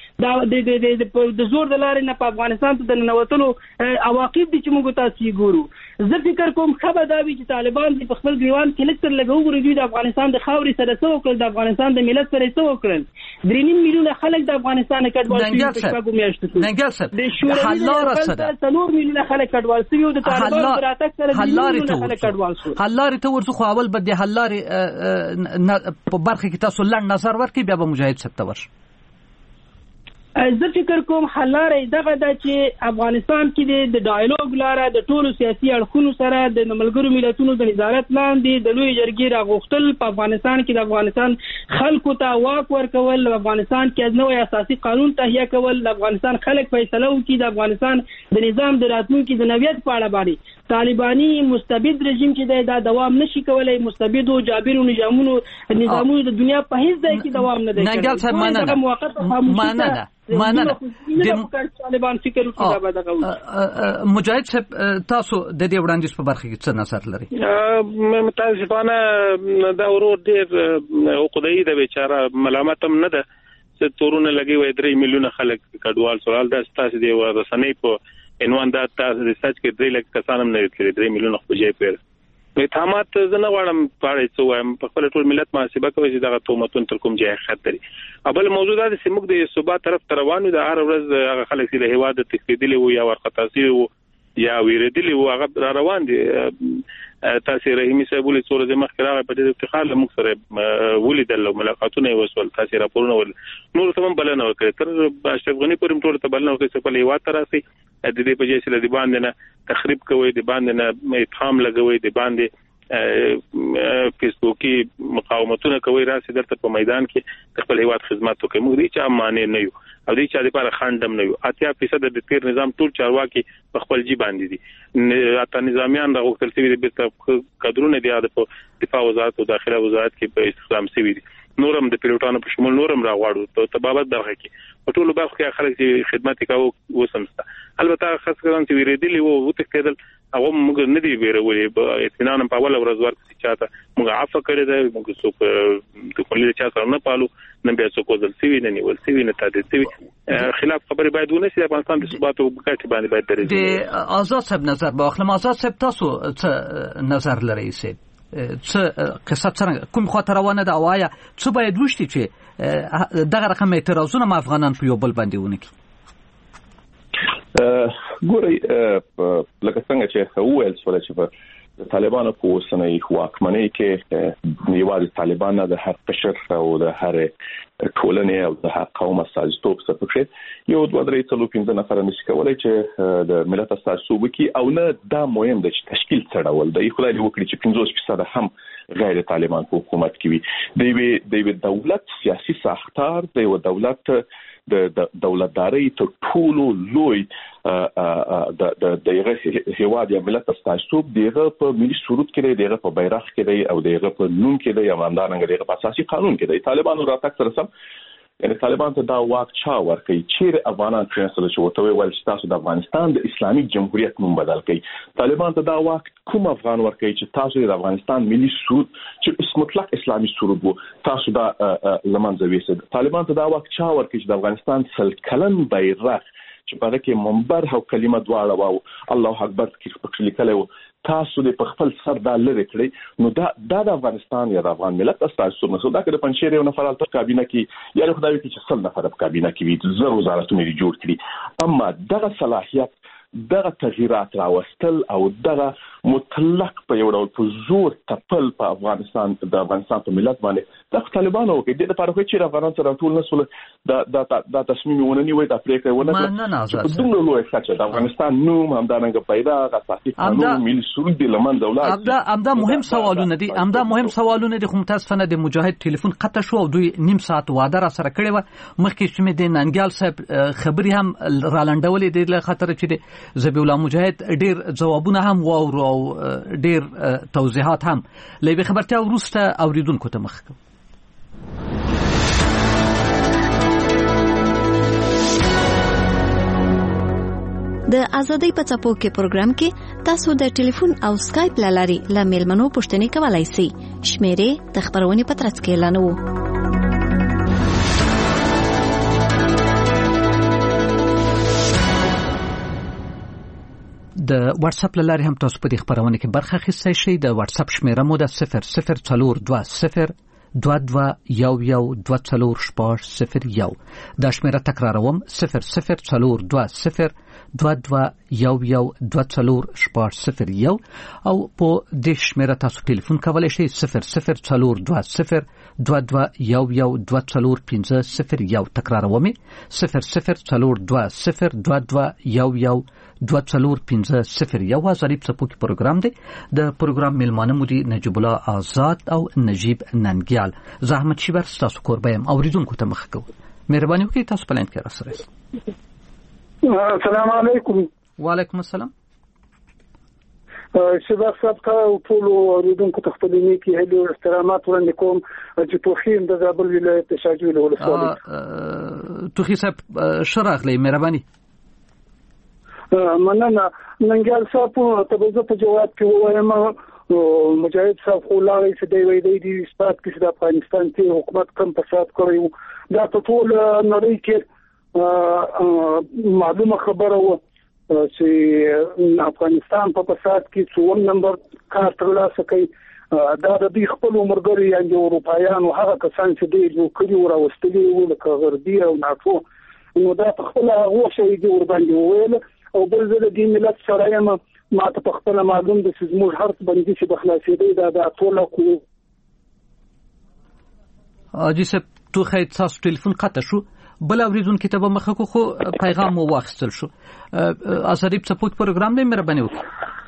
د زور د لارې نه په افغانستان ته د ننوتلو عواقب دي چې موږ تاسو یې ګورو. زه فکر کوم ښه دا وي چې طالبان په خپل ګریوان کې لږ تر لږه وګوري دوی د افغانستان د خاورې سره څه وکړل، د افغانستان د ملت سره څه وکړل. 3.5 میلیونه خلک د افغانستان کډوال شوي په شپږو میاشتو کې. د شوروي 4 میلیونه خلک کډوال شوي او د طالبانو په راتګ سره 2 میلیونه خلک کډوال شول. حل لارې ته ورڅو خو اول به د حل لارې په برخه کې تاسو لړ نظر ورکړئ بیا به مجاهد صاحب ته ورشو. زه فکر کوم حل لارې دغه ده چې افغانستان کې د ډایالوګ لاره د ټولو سیاسي اړخونو سره د ملګرو ملتونو د نظارت لاندې د لوی جرګې راغوښتل، په افغانستان کې د افغانستان خلکو ته واک ورکول، افغانستان کې نوی اساسي قانون تهیه کول، د افغانستان خلک فیصله وکړي د افغانستان د نظام د راتلونکي د نوعیت په اړه باندې. طالباني مستبد رژیم چې دی دا دوام نشي کولای. مستبد او جابر نظامونو د دنیا په هیڅ ځای کې دوام نه دی طالبان فکر وکړي. مجاهد صاحب تاسو د دې وړاندیز په برخه کې څه نظر لري؟ متاسفانه دا ورور ډېر عقده‌ای د بیچاره ملامت هم نه ده چې تورونه لګي وای 3 میلیونه خلک کډوال سوال دا ستاسو دی ورسنۍ په انوان دا تاسو ریسرچ کې 3 لک کسان هم نه کړی 3 میلیونه خو جې پیر اتهامات زنه غواړم پاره څو وایم په خپل ټول ملت محاسبه کوي چې دا تومتون تر کوم ځای خطري. اول موضوع دا چې موږ د صوبا طرف ته روانو د هر ورځ هغه خلک چې له هواد تخیدلی وو یا ورخطاسي وو یا ویردلی وو هغه روان دي. تاسو رحیمی صاحب ولې څور د مخکره په دې افتخار له موږ سره ولیدل او ملاقاتونه وسول، تاسو راپورونه ول نور ته هم بلنه وکړه تر اشرف غنی پورې ټول ته بلنه وکړه چې په لیوا تراسي د دې په جې سره د باندې نه تخریب کوي، د باندې نه اتهام لګوي، د باندې فیسبوکي مقاومتونه کوي، راسي درته په میدان کې خپل هیواد خدمت وکړي. موږ دې چې امانه نه یو او دې چې د لپاره خاندم نه یو. 80% د تیر نظام ټول چارواکي په خپل جی باندې دي. اته نظامیان د وکتل سوي د قدرونه دي د دفاع وزارت او داخله وزارت کې په استخدام سوي دي. نورم د پیلوټانو په شمول نورم راغواړو ته تبابت درغه کې په ټولو برخو کې خلک چې خدمت کوي وسمسته. البته خاص کړم چې ویریدلی وو تکیدل هغه موږ نه دی ویرولې په اطمینان په اول ورځ ورته چاته موږ عفو کړی دی، موږ څوک د کولې چا سره نه پالو نه بیا څوک ځل سوي نه نیول سوي نه تادید سوي خلاف خبرې باید ونه شي. افغانستان د ثبات او ګټې باندې باید درېږي. د آزاد صاحب نظر باخلم. آزاد صاحب تاسو څه نظر لرئ؟ څه قصه څنګه کوم خاطر روانه ده او آیا څه باید وشتي چې دغه رقم اعتراضونه افغانان په یو بل باندې ونه کړي؟ ګورئ لکه څنګه چې وویل شول چې د طالبانو په اوسنۍ واکمنۍ کې یوازې طالبان نه د هر قشر او د هر ټولنې او د هر قوم استازیتوب څه پکې یو 2-3-4-5 نفر نشي کولای چې د ملت استازیتوب وکړي او نه دا مهم دی چې تشکیل څه ډول دی. خدای دې وکړي چې 50% هم غیر طالبان په حکومت کې وي. د دولت سیاسي ساختار د دولت د دولتداري ته ټولو لوی د هیواد یا ملت استازیتوب دغه په ملي سرود کې دغه په بیرغ کې دی او دغه په نوم کې دی او همدارنګه دغه په اساسي قانون کې دی. طالبانو راتګ سره سم یعنی طالبان ته دا واک چا ورکړي چې افغانان ترڅو چې وته ویل چې تاسو د افغانستان د اسلامي جمهوریت نوم بدل کړئ. طالبان ته دا واک کوم افغان ورکړي چې تاسو د افغانستان ملي سرود چې مطلق اسلامي سرود وو تاسو دا لمنځه ویسه. طالبان ته دا واک چا ورکړي چې د افغانستان سل کلن بیرغ چې په هغه کې منبر او کلمه دواړه او الله اکبر کې په لیکلو تاسو د خپل سر د لری کړی نو دا د افغانستان یا د افغان ملت تاسو نو دا کړه پنځیر یو نفر الته کابینه کې یا خدای کې چې 100 نفر په کابینه کې وي زر وزارتونه جوړ کړي اما دغه صلاحیت دغه تغییرات راوستل او دغه مطلق په یو ډول په زور تپل په افغانستان په ملت باندې د طالبانو کې د لپاره چې افغانان سره ټول نسول د تصمیم ونني وي د افریقا ونه چې دومره لوی څه د افغانستان نوم همدارنګه پیدا غاساسي قانون ملي سرود د لمن دولت امدا مهم سوالونه دي خو متاسفانه د مجاهد ټلیفون قطع شو او دوی نیم ساعت واده را سره کړی و مخکې چې مې د ننګیال صاحب خبري هم رالنډولې د خطر چې زبی الله مجاهد ډیر جوابونه هم واورو او ډیر توضیحات هم لې خبرته وروسته اوریدونکو ته مخ د ازادۍ په څپو کې پروګرام کې تاسو د ټلیفون او سکایپ لاري لامل منو پښتني کولای شئ شمیرې د خبرونې په ترڅ کې اعلانوو د واتس اپ لاري هم تاسو په دې خبرونه کې برخه اخیستئ شئ د واتس اپ شمیره مو د 002022112401 دا شمیره تکراروم 002022112401 او په دې شمیره تاسو ټلیفون کولای شئ 00202211240501 تکراروم 00202211240501 ظریف سپوکی پروګرام دی د پروګرام میلمانه مو دي نجیب الله آزاد او نجیب ننګیال زحمت شیبر تاسو قربایم اوریدونکو ته مخ کو مهرباني وکړئ تاسو پلان کې راسره السلام علیکم وعلیکم السلام شباب صاحب ته ټول اوریدونکو ته خپل نیکی هلي او احترامات وړاندې کوم چې توخیم د زابل ولایت شاجوی له ولسوالۍ توخی صاحب شراغلی مهرباني مننه ننګیال صاحب ته په جواب کې وایم مجاهد صاحب خو لاغی چې دی وی دی اثبات کې د افغانستان کې حکومت کم فساد کړی دا په ټول نړۍ کې معلومه خبره و چې افغانستان په فساد کې 4 نمبر کار ترلاسه کوي دا د دې خپل عمرګری یا اروپایان او هغه کسان چې دوی جوړ کړي او راوستلي وو لکه غربي او ناتو نو دا په خپل هغه شی دی ور باندې ویل او بل زه د دې ملت سره یم ما ته په خپل معلوم د سزمور هرڅ باندې چې بخلاصې دی دا ټول کو اجي سه تو خیت تاسو ټلیفون قطع شو بل اوریدون کتاب مخه خو پیغام مو واخستل شو ازریب سپورت پروګرام دی مهرباني وکړئ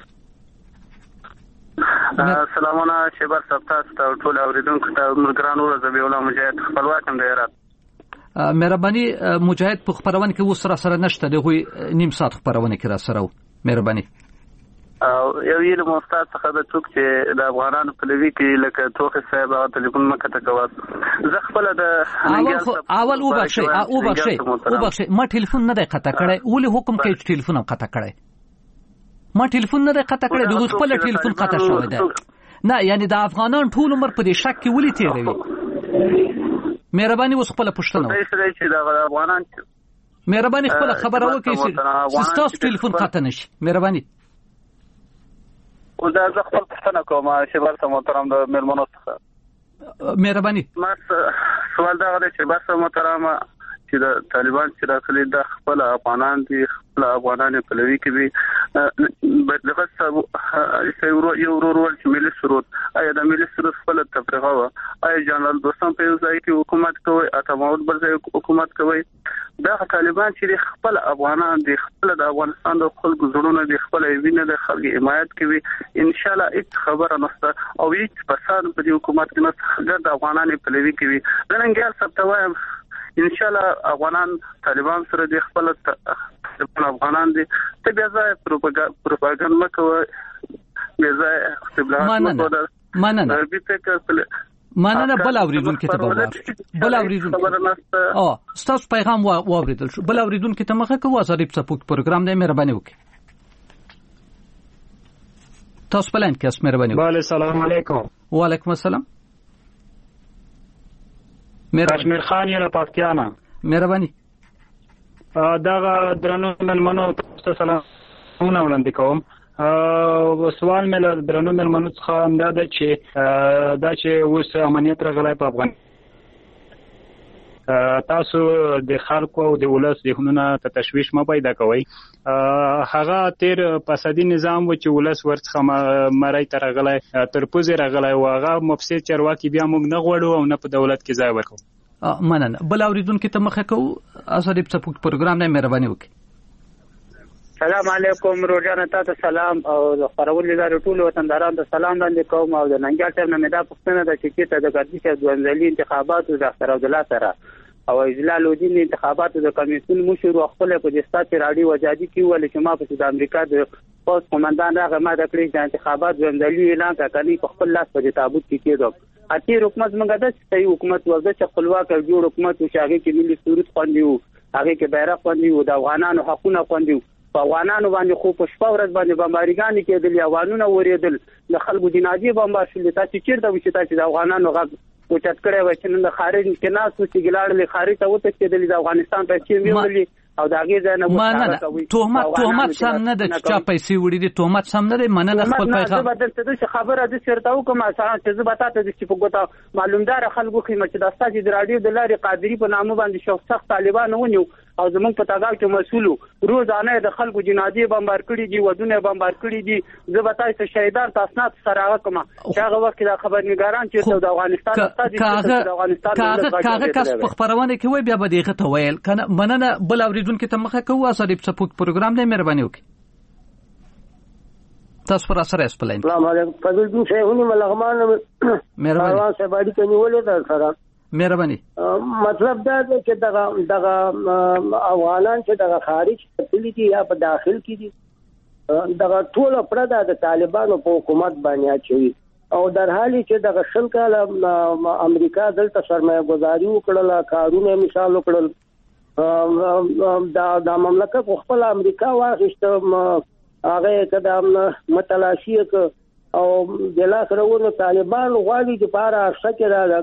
سلامونه شیبر صاحب تاسو ټول اوریدونکو ته مرګران ور زبی الله مجاهد خپلواک هم دی رات مهرباني مجاهد په خبرونه کې وسره سره نشته دی نیم ساعت خبرونه کې را سره مهرباني یو یل مستعد څخه د څوک چې د افغانانو په لوي کې لکه توخه صاحب او ټلیفون مکه ته کوي زه خپل د اول او بخشي ما ټلیفون نه دی قطع کړی ولې حکم کوي چې ټلیفون هم قطع کړی ما ټلیفون نه دی قطع کړی د خپل ټلیفون قطع شوی دی نه یعنی د افغانان ټول عمر په دې شک کې ولې تیروي مهرباني اوس خپل پښتنه چې د افغانان مهرباني خپل خبره وکړئ چې تاسو ټلیفون قطع نشي مهرباني او دا خپل پښتنه کوم چې ورته محترم د ملمنو څخه مهرباني ما سوال دا غواړم چې بس محترم چې د طالبان چې راغلي د خپل افغانان دي خپل افغانان په لوي کې وي دغه یو ورور چې ملي سرود آیا د ملي سرود خپل تفریغه و آیا جنرال دوستان په ځای کې حکومت کوي اتماود بل ځای حکومت کوي دا طالبان چې خپل افغانان دي خپل د افغانستان د خلکو زړونه دي خپل وینه د خلکو حمایت کوي ان شاء الله هیڅ خبره نشته او هیڅ فساد په حکومت کې نشته د افغانان په لوي کې وي د ننګیال سپتاوایم ان شاء الله افغانان طالبان سره د خپل افغانان دي ته بیا ځای پروپاګاندا مکوي بیا ځای استبلاغ مننه بل اوریدون کې ته بل اوریدون ستاسو پیغام واوریدل شو بل اوریدون کې ته مخه کوه ازریب سپوک پروګرام دی مهرباني وکړئ تاسو پلان کې اس مهرباني وکړئ bale سلام علیکم وعلیکم السلام کشمیر خان یې پاکستان مهرباني دا درنو ملمنو تاسو سلامونه وړاندې کوم سوال مې له درنو مېلمنو څخه دا ده چې اوس امنیت راغلی په افغانستان، تاسو د خلکو او د ولس ذهنونه ته تشویش مه پیدا کوئ. هغه تیر فسادي نظام و چې ولس ورڅخه مړی ته راغلی، تر پوزې راغلی و، هغه مفسد چارواکي بیا موږ نه غواړو او نه په دولت کې ځای ورکوو. مننه. بل اوریدونکو ته مخه کوو. ازادي څپوک پروګرام نه مهرباني وکړئ. سلام علیکم روزانه تاسو سلام او خبرولې دا ټول وطنداران ته سلام وړاندې کوم او د ننګال صاحب نه مې دا پوښتنه ده چې ته د ګردش ځوانځلي انتخاباتو د ډاکټر عبدالله سره او اجلال الدین انتخاباتو د کمیسیون مشر خپل په دستات راډیو وجادي کې ول چې ما په د امریکا د پوس قومندان هغه ما د کړی د انتخابات ځوانځلي اعلان کړی په خپل لاس په تابوت کې کېدو. اته حکومت موږ د صحیح حکومت ورته چې خپلواک جوړ حکومت او شاګي کې ملي صورت خوندي وو، هغه کې بیرغ خوندي وو، د افغانانو حقونه خوندي وو. په افغانانو باندې خو په شپه ورځ باندې بمباریګان کېدل، اوانونه وریدل، د خلکو جنازې بمبار شول. تاسو چیرته وشئ چې د افغانانو غږ اوچت کړی و چې نن د خارج کې ناس چې ګلاړلې خارج ته وتښتېدل، د افغانستان په چې ویلي او دا غي ځای نه وځه تهمت سم نه د چا پیسې وړي دي، تهمت سم نه دی. مننه خپل پیغام بدلته د خبره د چیرته وکم چې زه به تاسو د چې په ګوتا معلومدار خلکو کې چې د استاد د رادیو د لارې قادری په نامه باندې شخص سخت طالبان ونیو او زمونږ په تاګاو کې مسؤلو روزانه د خلکو جنازې بمبار کړي دي، ودونه بمبار کړي دي. زه به تاسو شهیدان تاسنات سره کوم چې هغه وخت د خبرنګاران چې د افغانستان استاد د افغانستان کاغه کس په خبرونه کې وای بیا به دغه ته ویل کنه. مننه. بل اوریدونکو ته مخه کوو. ازادي څپوک پروګرام نه مهرباني وکړئ. تاسو پر اثر اسپلاین. السلام علیکم. فضل الدین شیخونی ملغمان مهرباني. تاسو باندې کنيولې در سره مهرباني. مطلب دا دی چې دغه افغانان چې دغه خارج تللی دي یا په داخل کې دي، دغه ټول پردا د طالبانو په حکومت باندې اچوي او در حالي چې دغه شل کال امریکا دلته سرمایه گذاري وکړه، کارونه مثال وکړل، دا مملکت خپل امریکا واخیست، هغه کده متلاشي او بلا سره طالبان غواړي چې پاره شکه راځي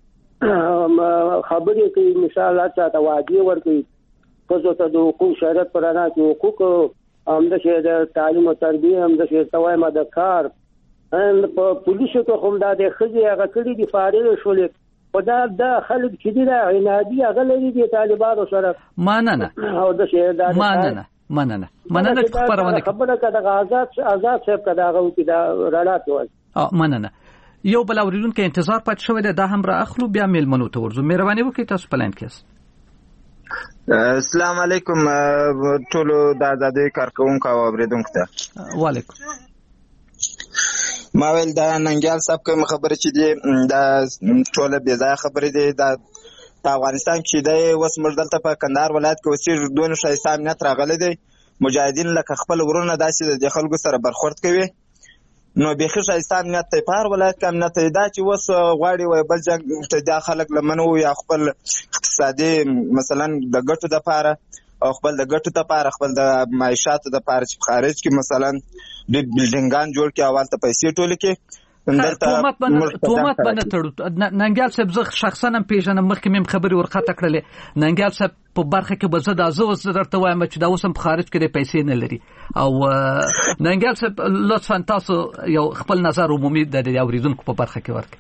خبرې کوي، مثال اته وادي ورکوي، پسو ته د حقوق شریعت پر انا کې حقوق همدا شه د تعلیم او تربیه همدا شه توای د کار په پولیسو ته هم دا د خځې هغه کړي دي فارغ شولې خدا د خلک چې دی عنادي هغه لري د طالبانو سره. مننه. او د شه دا مننه خبرونه خبره کده آزاد صاحب کده هغه کې دا راډات وای. مننه. یو بل اوریدونکو انتظار پات شوی دی، دا هم را اخلو بیا میلمنو ته ورځو. مهرباني وکړئ تاسو پلان کې. السلام علیکم ټول د آزادۍ کارکونکو او اوریدونکو ته. وعلیکم. ما ویل دا ننګیال صاحب کوم خبره چې دی دا ټول بې ځای خبره دی. دا افغانستان چې دی وس مردلته په کندهار ولایت کې وسیر دون شایسته امنیت راغلی دی، مجاهدین لکه خپل ورونه داسې د خلکو سره برخورد کوي. نو بيخي شایسته امنیت ته پار ولایت کې امنیت دا چې وس غواړي وای بل جنگ ته دا خلک لمنو یا خپل اقتصادي مثلا د ګټو د پاره او خپل د ګټو ته پاره خپل د معیشت د پاره چې خارج کې مثلا د بلډینګان جوړ کې اول ته پیسې ټول کې تهمت باندې تړو. ننګال صاحب زه شخصا هم پیژنم، مخکې مې خبري ورخته کړلې. ننګال صاحب په برخه کې بزه د ازوز درته وایم چې دا اوس هم خارج کې پیسې نه لري. او ننګال صاحب لطفا تاسو یو خپل نظر عمومي د اوریدونکو په برخه کې ورکړئ.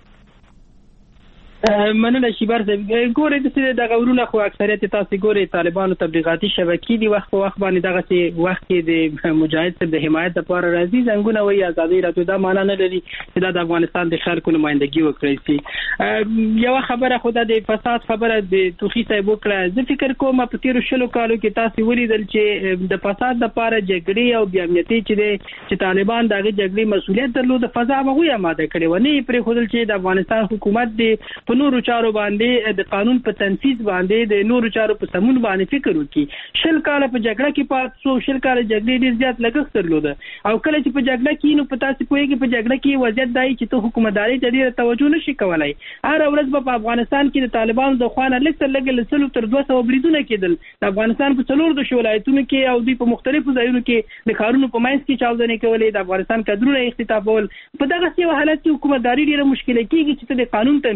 مننه شیبر صاحب. ګوره د غورونه خو اکثریت تاسو ګوره طالبانو تبلیغاتي شبکې دی وخت په وخت باندې دغه وخت کې د مجاهد د حمایت لپاره راځي څنګه وایي ازادي راته دا معنا نه لري چې د افغانستان د خلکو نمائندګي وکړي. یو خبره خدای د فساد خبره د توخی صاحب وکړه. زه فکر کوم په تیر شلو کالو کې تاسو ولیدل چې د فساد لپاره جګړې او بیا امنیتي چې طالبان دغه جګړې مسؤلیت درلود، فضا هغه آماده کړي و نه پرې خودل چې د افغانستان حکومت د نورو چارو باندې د قانون په تنفيذ باندې د نورو چارو په سمون باندې فکر وکړي. شل کال په جګړه کې پاتې شل کال جګړې ډېر زیات لګښت درلود او کله چې په جګړه کې نو پتا سي کوی کې په جګړه کې وضعیت دای چې ته حکومتداري ته ډېر توجه نشي کولای. هر ورځ په افغانستان کې د طالبانو د خوانه لکه لسلو تر 200 بریدونه کېدل د افغانستان په څلور د ولایتونو کې او د په مختلفو ځایونو کې د کارونو په منځ کې چاودنې کولې، د افغانستان کډرونه اختطافول. په دغه سی حالت کې حکومتداري ډېر مشکل کېږي چې د قانون تنفيذ کې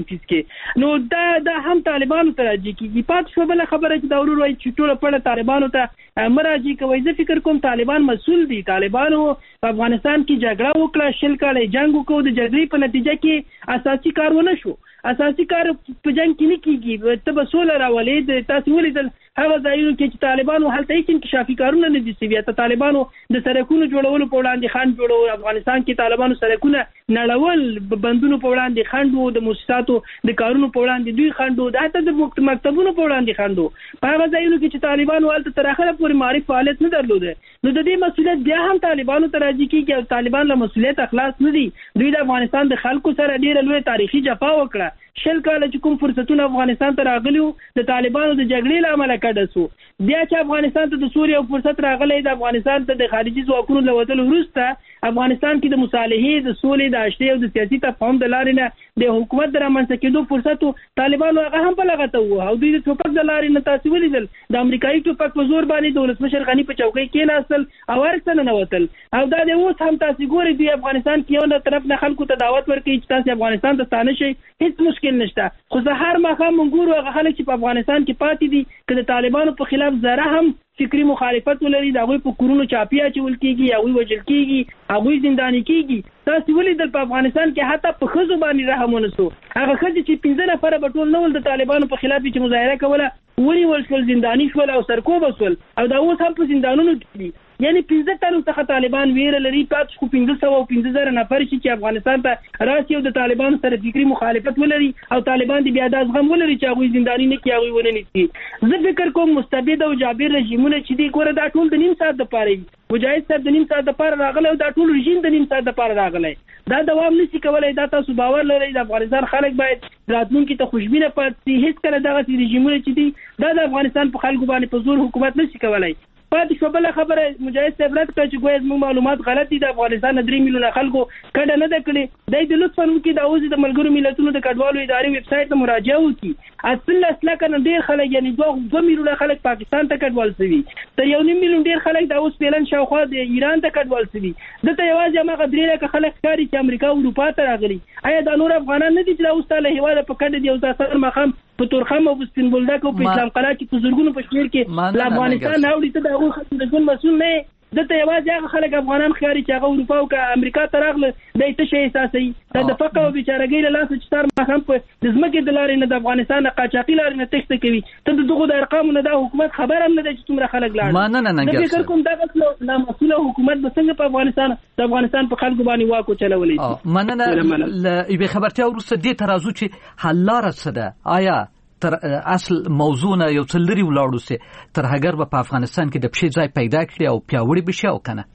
نو دا هم طالبانو ته راځي کیږي پات شو بل خبره چې دا ورور وایي چې ټول په طالبانو ته مراجي کوي. زه فکر کوم طالبان مسؤل دي. طالبانو په افغانستان کې جګړه وکړه، شل کاله جنگ وکړو، د جګړې په نتیجه کې اساسي کار ونه شو. اساسي کار په جنگ کې نه کیږي. ته به سوله راولې د تاسو ولیدل هغه ځایونو کې چې طالبانو هلته هیڅ انکشافي کارونه نه دي سوي. ته طالبانو د سړکونو جوړولو په وړاندې خنډ جوړو. افغانستان کې طالبانو سړکونه نړول، بندونو په وړاندې خنډ، د مؤسساتو د کارونو په وړاندې دوی خنډ، د حتی د مکتبونو په وړاندې خنډ. په هغه ځایونو کې چې طالبانو هلته تر اخره پورې معرف فعالیت نه درلوده. نو د دې مسؤلیت بیا هم طالبانو ته راځي کیږي او طالبان له مسؤلیت اخلاص نه دي. دوی د افغانستان د خلکو سره ډیره لوی تاریخي جفا وکړه. شل کاله چې کوم فرصتونه افغانستان ته راغلي د طالبانو د جګړې له امله کډه سو. بیا چې افغانستان ته د سوري او فرصت راغلی د افغانستان ته د خارجي ځواکونو له وتلو وروسته افغانستان کې د مصالحې، د سولې، د اشتي او د سیاسي تفاهم د لارې نه د حکومت د رامنځته کېدو فرصت طالبانو هغه هم په لغته وو او دوی د ټوپک د لارې نه تاسو ولیدل د امریکایي ټوپک په زور باندې د ولسمشر غني په چوکۍ کېناستل او ورڅنه نوتل. او دا د اوس هم تاسو ګورئ دوی افغانستان کې یو طرف نه خلکو ته دعوت ورکوي چې تاسو افغانستان ته ستانه شئ، هیڅ مشکل نشته. خو هر مخه مونږ ګورو هغه خلک چې په افغانستان کې پاتې دي چې د طالبانو په خلاف ذره هم فکری مخالفت ولري، د هغوی په کورونو چاپی اچول کېږي، هغوی وژل کېږي، هغوی زنداني کېږي. تاسو ولیدل په افغانستان کې حتی په ښځو باندې رحم ونه سو. هغه ښځې چې 15 نفره به ټول نه ول د طالبانو په خلاف چې مظاهره کوله ونیول شول، زنداني شول او سرکوب شول او دا اوس هم په زندانونو کې دي. یعنی 15 تنو څخه طالبان ویره لري، پات خو 1500 نفر چې افغانستان ته راشي او د طالبانو سره فکری مخالفت ولري او طالبان دې بیا د زغم ولري چې هغه زنداني نه کیږي ونه نيسي. زه فکر کوم مستبد او جابر رژیمونه چې دی ګوره دا ټول د نیم ساعت د پاره مجاهد صاحب د نیم ساعت د پاره راغله او دا ټول رژیم د نیم ساعت د پاره راغله. دا دوام نشي کولای. دا تاسو باور لرئ د افغانستان خلک باید راتلونکي ته خوشبینه پاتې شي. هیڅ کله دغه رژیمونه چې دی دا د افغانستان په خلکو باندې په زور حکومت نشي کولای. پاتې شو بل خبره مجاهد صاحب رات کړ چې ګویا زموږ معلومات غلط دي. د افغانستان 3 میلیونه خلکو کډه نه ده کړې. د لطفاً وکړي د اوس د ملګرو ملتونو د کډوالو ادارې ویب سټ ته مراجعه وکړي. اصل اصله کنه ډیر خلک یعنی 2 میلیونه خلک پاکستان ته کډوال شوي، تر 1 میلیون ډیر خلک د اوس پیلن شاوخوا د ایران ته کډوال شوي. دته یوازې هغه 3 لک خلک ښکاري چې امریکا او اروپا ته راغلي. آیا دا نور افغانان نه دي چې اوس ته له هیواده په کډه دی او تاسو مخام په تورخم او سپین بولدک او په اسلام قلعه کې په زورګونو په شمیر کې له افغانستان راوړي ته د هغه خلکو د ژوند مسؤل نه. دته یوازې هغه خلک افغانان ښکاري چې هغه اروپا او امریکا ته راغله د ته شي اساسي د فقر او بیچارهګۍ له لاسه چې تر مخام په د ځمکې د لارې نه د افغانستان قاچاقي لارې نه تخته کوي. ته دغه د ارقامو نه د حکومت خبر هم نه ده چې څومره خلک لاړ. د فکر کوم دغه لا مسؤل حکومت به څنګه په افغانستان په خلکو باندې واکو چلولې. مننه له خبرتیا ورسته دې ترازو چې حل لار څه ده. آیا تر اصل موضوع نه یو څل لري ولاړو سي تر هغه په افغانستان کې د پښې ځای پیدا کړي او پیاوړي بشي او کنه.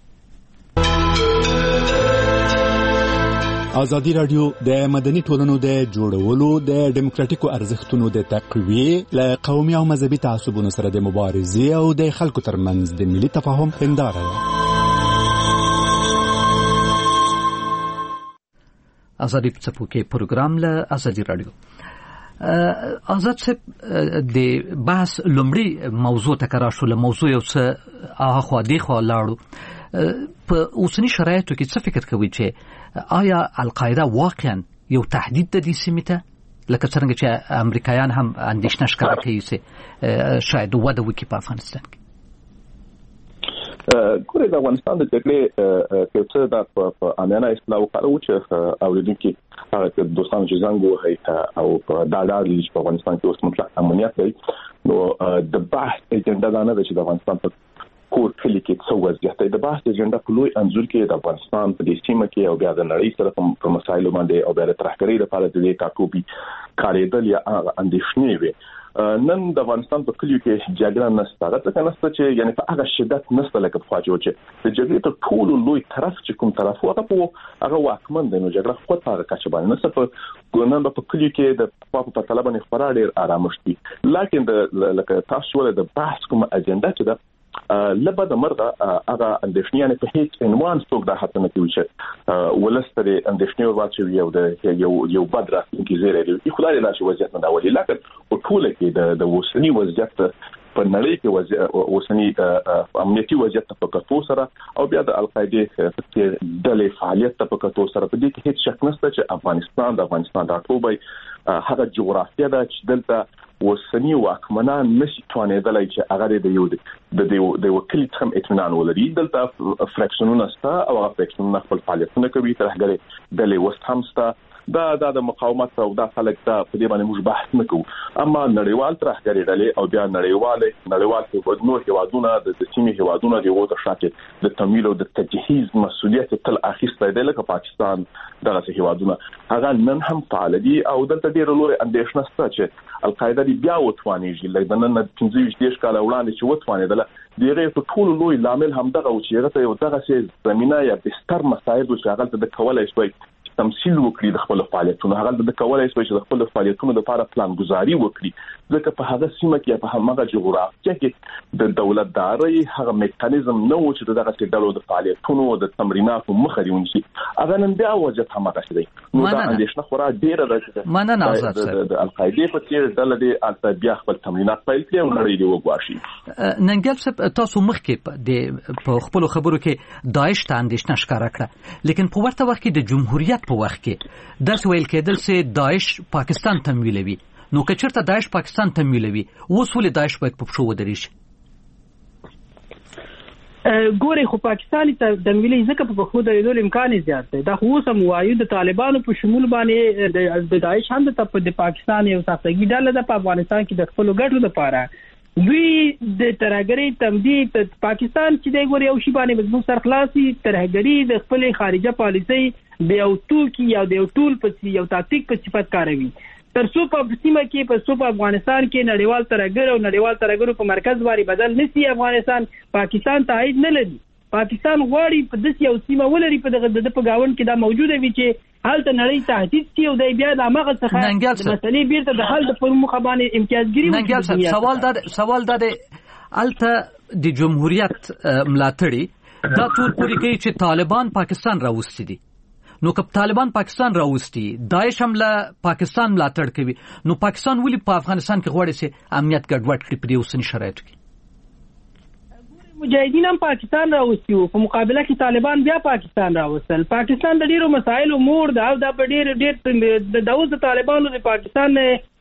ازادي رادیو د مدني ټولنو د جوړولو د ډیموکراټیکو ارزښتونو د تقویه له قومي او مذهبي تعصبونو سره د مبارزې او د خلکو ترمنځ د ملي تفاهم هنداره ده. ازادي په پروګرام له ازادي رادیو آزاد صاحب د بحث لومړی موضوع تکرار شو. له موضوع یو څه هغه دی خو لاړو په اوسنی شرایطو کې څه فکر کوي چې آیا القاعده واقعا یو تهدید د دې سیمې ته لکه څنګه چې امریکایان هم اندېښنه ښکاره کوي چې شاید وده وکړي په افغانستان کې؟ ګوره د افغانستان د جګړې کې څه د امنیت اصلاح وکړو چې اوریدونکو هغه دوستانو چې زنګ وهي او په دادار چې په افغانستان کې اوس مطلق امنیت دی. نو د بحث اجنډا دا نه ده چې د افغانستان په کور کلی کې څه وضعیت دی. د بحث اجنډا په لوی انځور کې د افغانستان په دې سیمه کې او بیا د نړۍ سره په مسایلو باندې او بیا د ترهګرۍ لپاره د دې ټاکوبي کاریدل یا اندېښنې وي. نن د افغانستان په کلیو کې جګړه نشته. دا څنګه نشته چې یعنی په هغه شدت نشته لکه په خواجو چې د جګړې ته ټول لوی طرف چې کوم طرف وته په هغه واکمن دی. نو جګړه خو په هغه کچه باندې نشته. په ګونن په کلیو کې د په طالبانو خبره ډیر آرامشتي. لکه د لکه تاسو ول د بحث کوم اجنډا چې دا لبه د مرغه هغه اندېښنې په هیڅ عنوان څوک دا حتی نه کوي چې ولستري اندېښنې ورواچوي او د یو بدره کې زیری دی. خدای دې لا شي وضعیت نه دا ولې لکه او ټول کې د وسنی وضعیت په نړۍ کې اوسنی امنیتي وضعیت په کتو سره او بیا د القاعده د ډلې فعالیت په کتو سره په دې کې هیڅ شک نشته چې افغانستان راټوبه هغه جغرافیه ده چې دلته اوسنی واکمنان نشي توانېدلای چې هغه د وکیل تخم اطمینان ولري. دلته فریکشنونه ستا او هغه فریکشنونه خپل فعالیتونه کوي ترهګري ډلې وست هم ستا دا د مقاومت او دا خلک دا په دې باندې موږ بحث نکوو. اما نړیوال ترهګري ډلې او بیا نړیوال هیوادونو د سیمې هیوادونو د وګړو شاته د تمویل او د تجهیز مسؤلیت تل اخیسته دی لکه پاکستان دغه هیوادونه هغه نن هم فعال دي او دلته ډېر لوی اندېښنه شته چې القاعده دی بیا وتوانیږي لکه نن 15 کال وړاندې چې وتوانیدله دغه په ټول لوی لامل هم دغه او چې هغه یو دغه زمينه یا بستر مسایل چې هغه د کولای شي تمثيل وکړي د خپل فعالیتونو هغه د کولای شي چې د خپل فعالیتونو لپاره پلان گزاري وکړي ځکه په هغه سیمه کې په هغه جغرافیه کې د دولتداري هغه میکانیزم نو چې دغه ډلو د فعالیتونو او د تمریناتو مخه ونیسي هغه نن بیا وجه هم هغه شي نو دا اندېښنه خورا ډیره ده د القاعده په څیر ډله د البیا خپل تمرینات پیل کړي او نړۍ دی وګواښي. ننګل صاحب تاسو مخکې د خپل خبرو کې داعش ته اندېښنه ښکارا کړه لیکن په ورته وخت کې د جمهوریت په وخت کې درس ویل کېدل چې داعش پاکستان تمویلوي نو که چېرته داعش پاکستان تمویلوي اوس ولې داعش باید په پښو ودرېږي؟ ګوري خو پاکستان ته د ملي ځکه په پښو درېدل امکان زیات دی دا خو سم وایو د طالبانو په شمول باندې د داعش هم د پاکستان یو ساختګي ډله ده په افغانستان کې د خپل ګټو لپاره دوی د ترهګرۍ تمدید پاکستان چې د ګوري او شی باندې مضبوط سرخلاصي ترهګرۍ د خپل خارجه پالیسي د یو توکي یا د یو ټول په یو تاکتیک په صفت کاروي تر څو په سیمه کې په افغانستان کې نړیوال ترهګر او نړیوال ترهګرو په مرکز باندې بدل نشي افغانستان پاکستان تایید نه لري. پاکستان غواړي په دې یو سیمه ولري په دغه په گاون کې دا موجوده وي چې حالت نړۍ تهدید شي او د بیا د هغه څخه مسلې بیرته د حل په مخه باندې امتیازګری وکړي. سوال دا دی الته د جمهوریت ملاتړي دا ټول پوری کوي چې طالبان پاکستان راوستي دي نو که طالبان پاکستان راوستي داعش هم له پاکستان ملاتړ کوي نو پاکستان ولې په افغانستان کې غواړي چې امنیت ګډوډ کړي په اوسنی شرایطو کې؟ مجاهدین هم پاکستان راوستي وو په مقابله کې طالبان بیا پاکستان راوستل. پاکستان د ډیرو مسایلو مور دا په ډیر د داوود طالبانو د پاکستان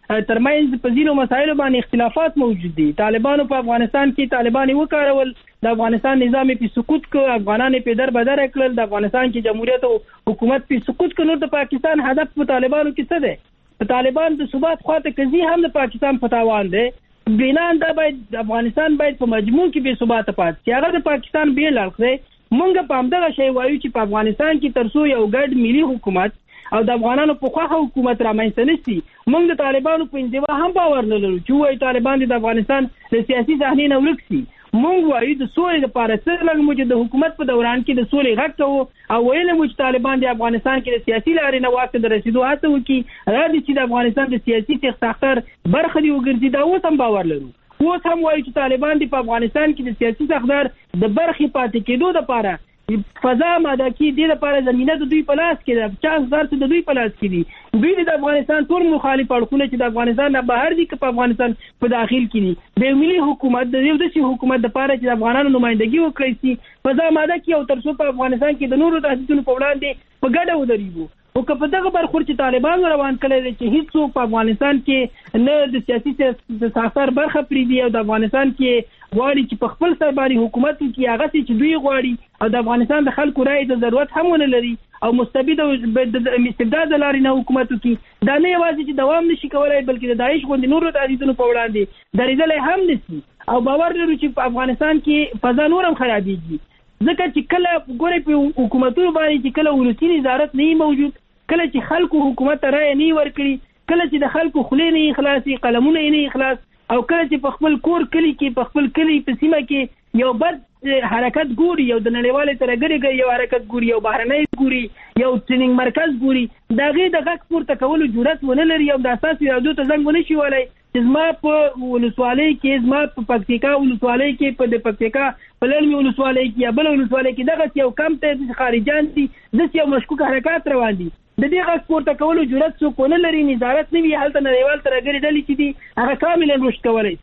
ترمنځ په ځینو مسایلو باندې اختلافات موجود دي. طالبانو په افغانستان کې طالبان وکارول د افغانستان نظام په سقوط کو افغانان په در بدر کړل د افغانستان کې جمهوریت او حکومت په سقوط کو. نو د پاکستان هدف په طالبانو کې څه دی؟ طالبان د ثبات خواته کوي هم د پاکستان په تاوان دی. بینان دا باید افغانستان باید په مجموع کې به ثبات پات چې هغه د پاکستان بیل اړخ مونږ په همدغه شی وایو چې په افغانستان کې ترڅو یو ګډ ملي حکومت او د افغانانو په خواخه حکومت رامنځته نشي مونږ د طالبانو په انزوا هم باور نه لرو چې وایي طالبان د افغانستان د سیاسي صحنې نه ورک شي. مونږ وایو د سولې لپاره څه لږ موږ د حکومت په دوران کې د سولې غږ کوو او ویل موږ طالبان د افغانستان کې د سیاسي لارې نه واک ته رسیدو هڅه وکړي را دي چې د افغانستان د سیاسي سختار برخه دی وګرځي دا اوس هم باور لرو. اوس هم وایو چې طالبان د افغانستان کې د سیاسي سختار د برخې پاتې کېدو لپاره فضا ماده کې د لپاره زمينه د دوی په لاس کې ده 50,000 د دوی په لاس کې دي. دوی د افغانستان ټول مخالف اړخونه چې د افغانستان نه بهر دي که په افغانستان په داخل کې دي د ملي حکومت د یو داسې حکومت لپاره چې د افغانانو نمائندګي وکړي شي فضا ماده کې او ترڅو په افغانستان کې د نورو تهدیدونو په وړاندې په ګډه ودرېږو. او که په دغه برخور چې طالبان روان کړي چې هیڅ په افغانستان کې نه د سیاسي د ساختار برخه پریدي او د افغانستان کې غواړي چې په خپل سر باندې حکومت کې هغه چې دوی غواړي او د افغانستان د خلکو رائے د ضرورت هم نه لري او مستبد او استبداد لاري نه حکومت کې دا نه یوازې چې دوام نشي کولای بلکې د داعش غوندي نورو تهدیدونو په وړاندې درېدل هم نشي او باور لرو چې په افغانستان کې فضا نورم خرابېږي ځکه چې کله ګوري په حکومتونو باندې چې کله ولسی نظارت نه موجود کله چې خلکو حکومت رائے نه ورکړي کله چې د خلکو خلې نه اخلاصي قلمونه نه اخلاص او کله چې په خپل کور کلی کې په خپل کلی په سیمه کې یو بد حرکت ګوري یو د نړیوالې ترهګرۍ یو حرکت ګوري یو بهرنۍ ګوري یو ټریننګ مرکز ګوري دغه د غږ پورته کولو جرأت ونه لري او د اساس یادو ته زنګ ونه شي ولای چې زما په ولسوالۍ کې زما په پکتیکا ولسوالۍ کې په د پکتیکا په لړمي ولسوالۍ کې یا بل ولسوالۍ کې دغه یو کم ته خارجان دي د یو مشکوک حرکت روان دي د دې غږ پورته کولو جرأت څوک ونه لري نظارت نه وي هلته نړیوال ترهګرۍ ډلې چې دي هغه کاملا رشد کولای شي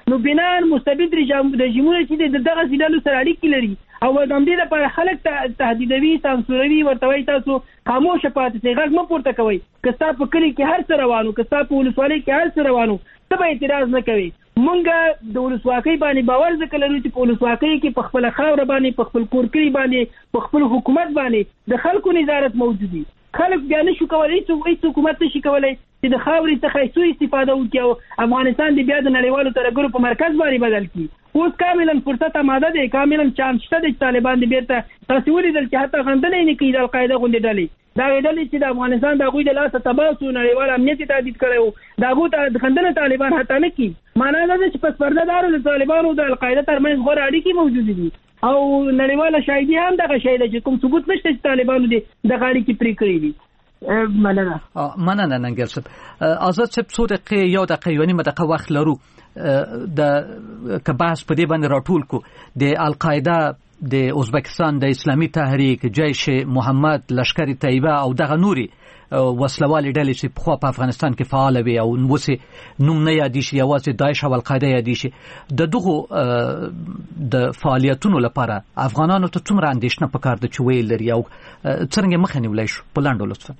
نو بنان مستبد رژیمونه چې دغه ځینو سره اړیکې لري او د همدې لپاره خلک تهدیدوي سانسوروي ورته وایي تاسو خاموشه پاتې شئ غږ مه پورته کوئ که ستا په کلي کې هر څه روانو که ستا په ولسوالۍ کې هر څه روانو ته به اعتراض نه کوي. مونږ د ولسواکۍ باندې باور ځکه لرو چې په ولسواکۍ کې په خپله خاوره باندې په خپل کورکلي باندې په خپل حکومت باندې د خلکو نظارت موجود وي. خلک بیا نشو کولی هیڅ حکومت نشي کولی چې د خاورې څخه څو استفاده وکړي او افغانستان د بیا د نړیوالو ترهګرو په مرکز باندې بدل کړي. اوس کاملا فرصت آماده دی، کاملا چانس شته د طالبان د بیرته تاسو ولیدل چې حتی غندنه نه کوي د القاعده غونډې ډلې دا ډلې چې د افغانستان د غوی د لاسه تباه شو نړیوال امنیت تهدید کړو دا غو ته غندنه طالبان حتی نه کوي. معنا دا چې پس پرده دارو د طالبانو د القاعده ترمنځ غوړ اړیکې موجود دي او نړیواله شاهدي هم دغه شی ده چې کوم ثبوت نشته چې طالبانو د غاړې کې پرې کړی دي. مننه ننګل صاحب. آزاد صاحب څو دقیقې یو دقیقه یو نیمه دقیقه وخت لرو د که بحث په دې باندې راټول کو د القاعده د ازبکستان د اسلامي تحریک جیش محمد لشکر طیبه او دغه نوري وسلوالې ډلې چې پخوا په افغانستان کې فعال وي او اوس نوم نه یادی شي یوازې داعش او القاعده یادی شي د دغه د فعالیتونو لپاره افغانانو ته څومره اندېښنه پکار ده چې ویل لري او څنګه مخه نیولای شو په لاندو لطفا.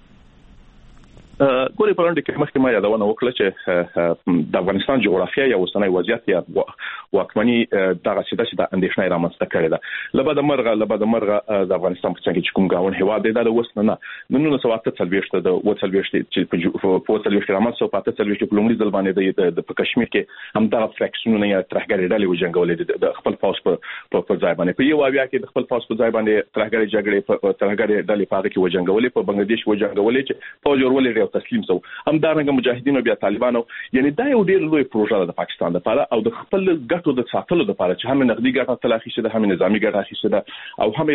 ګوري په لاندې کې مخکې ما یادونه وکړه چې د افغانستان جغرافیه یا اوسنۍ وضعیت یا واکمني دغه چې د اندېښنې رامنځته کړې ده. لبد مرغه د افغانستان په څنګه چې کوم گاون هیواد دی دا د وسنه نه 1948 د 1948 چې په 1948 رامنځته په 1948 په لومړي ځل باندې د په کشمیر کې هم دغه فریکشنونه یا ترهګري ډلې وجنګولې د خپل پاس په ځای باندې په یو اویا کې د خپل پاس په ځای باندې ترهګري جګړې په ترهګري ډلې په هغه کې وجنګولې په بنگلاديش وجنګولې چې فوج ورولې تسلیم سو هم دا رنګ مجاهدینو بیا طالبانو یعنی دا یو ډیر لوی پروژه ده د پاکستان لپاره او د خپل ګټو د ساتلو لپاره چې هم نقدي ګټه تلاشي شي هم نظامی ګټه شي او هم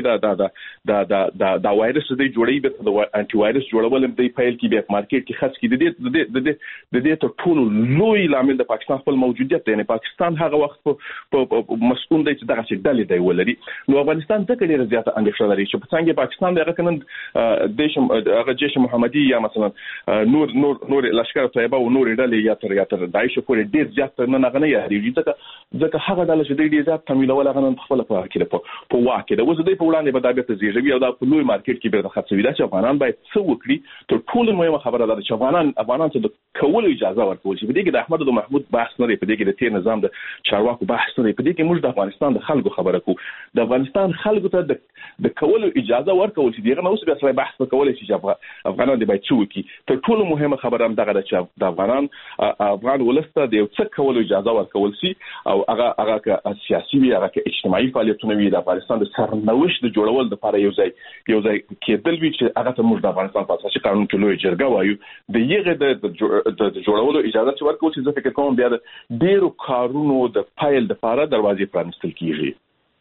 دا وایرس دی جوړي د انټي وایرس جوړول د فایل کې بیا مارکیټ کې خاص کې د دې ته ټول لوی لامل د پاکستان خپل موجودیت دی. یعنی پاکستان هغه وخت په مسؤل دی چې دغه څه ډلې دی ولري نو افغانستان څخه ډیره زیاته اندېښنه لري چې په څنګه پاکستان دغه کنن د جیش محمدي یا مثلا نور لشکر طیبه او نور ډلې یا تر داعش پورې ډیر زیات نه غنه یادېږي ځکه هغه ډله چې ډیر زیات تمویلول غنن خپل په کې په واکه د وسه د په وړاندې په دابه تزیږي او د لوی مارکیټ کې به خرڅوي دا چې افغانان باید څه وکړي تر ټولو مهمه خبره ده چې افغانان ته د کول اجازه ورکول شي. په دې کې د احمد او محمود بحث نه لري، په دې کې د تیر نظام د چارواکو بحث نه لري، په دې کې موږ د افغانستان د خلکو خبره کوو. د افغانستان خلکو ته د کول اجازه ورکول شي دغه نو اوس بیا سره بحث وکول شي چې افغانان د باید څه وکړي. تر ټولو مهمه خبره هم دغه ده چې د افغان ولسته د یو څه کول اجازه ورکول شي او هغه سیاسي وي هغه اجتماعي فعالیتونه وي د افغانستان د سرنوشت د جوړول لپاره یو ځای کېدل وي چې هغه ته موږ د افغانستان په اساسي قانون کې لوی جرګه وایو د یغه د جوړولو اجازه چې ورکول شي. زه فکر کوم بیا د ډیرو کارونو د فایل د لپاره دروازې پرانستل کیږي.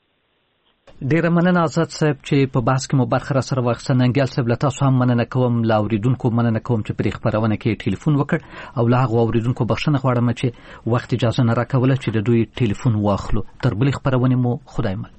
ډیره مننه آزاد صاحب چې په بحث کې مو برخه را سره واخیسته. ننګیال صاحب له تاسو هم مننه کوم، له اوریدونکو مننه کوم چې پرې خبرونه کې ټلیفون وکړ او له هغه اوریدونکو بخښنه غواړم چې وخت اجازه نه راکوله چې د دوی ټلیفون واخلو. تر بلې خبرونه مو خدای مل.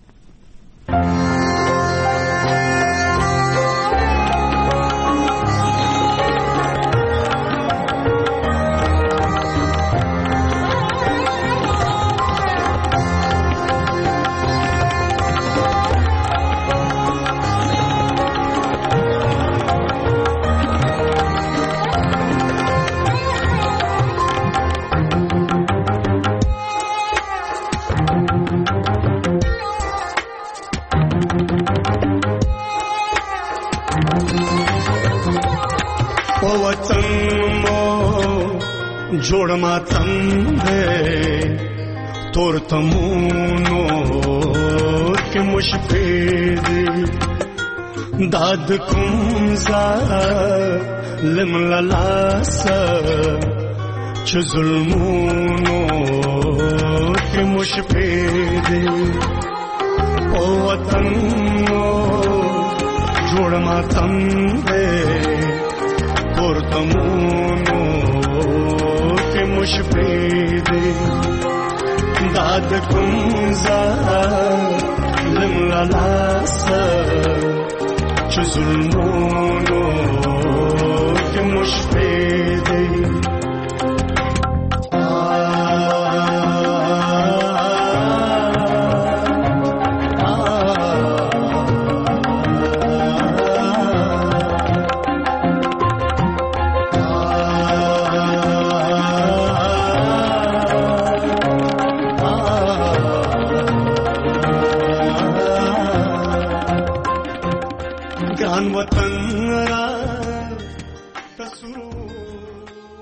जोड़ मातम है तोर तमूनो के मुशफिर दाद कुमजा लिम ललासा च जुल्मूनो के मुशफिर ओ वतन जोड़ मातम है तोर तमूनो मुशफिर दाद कुमजा लिम ललासा च जुल्मूनो के मुशफिर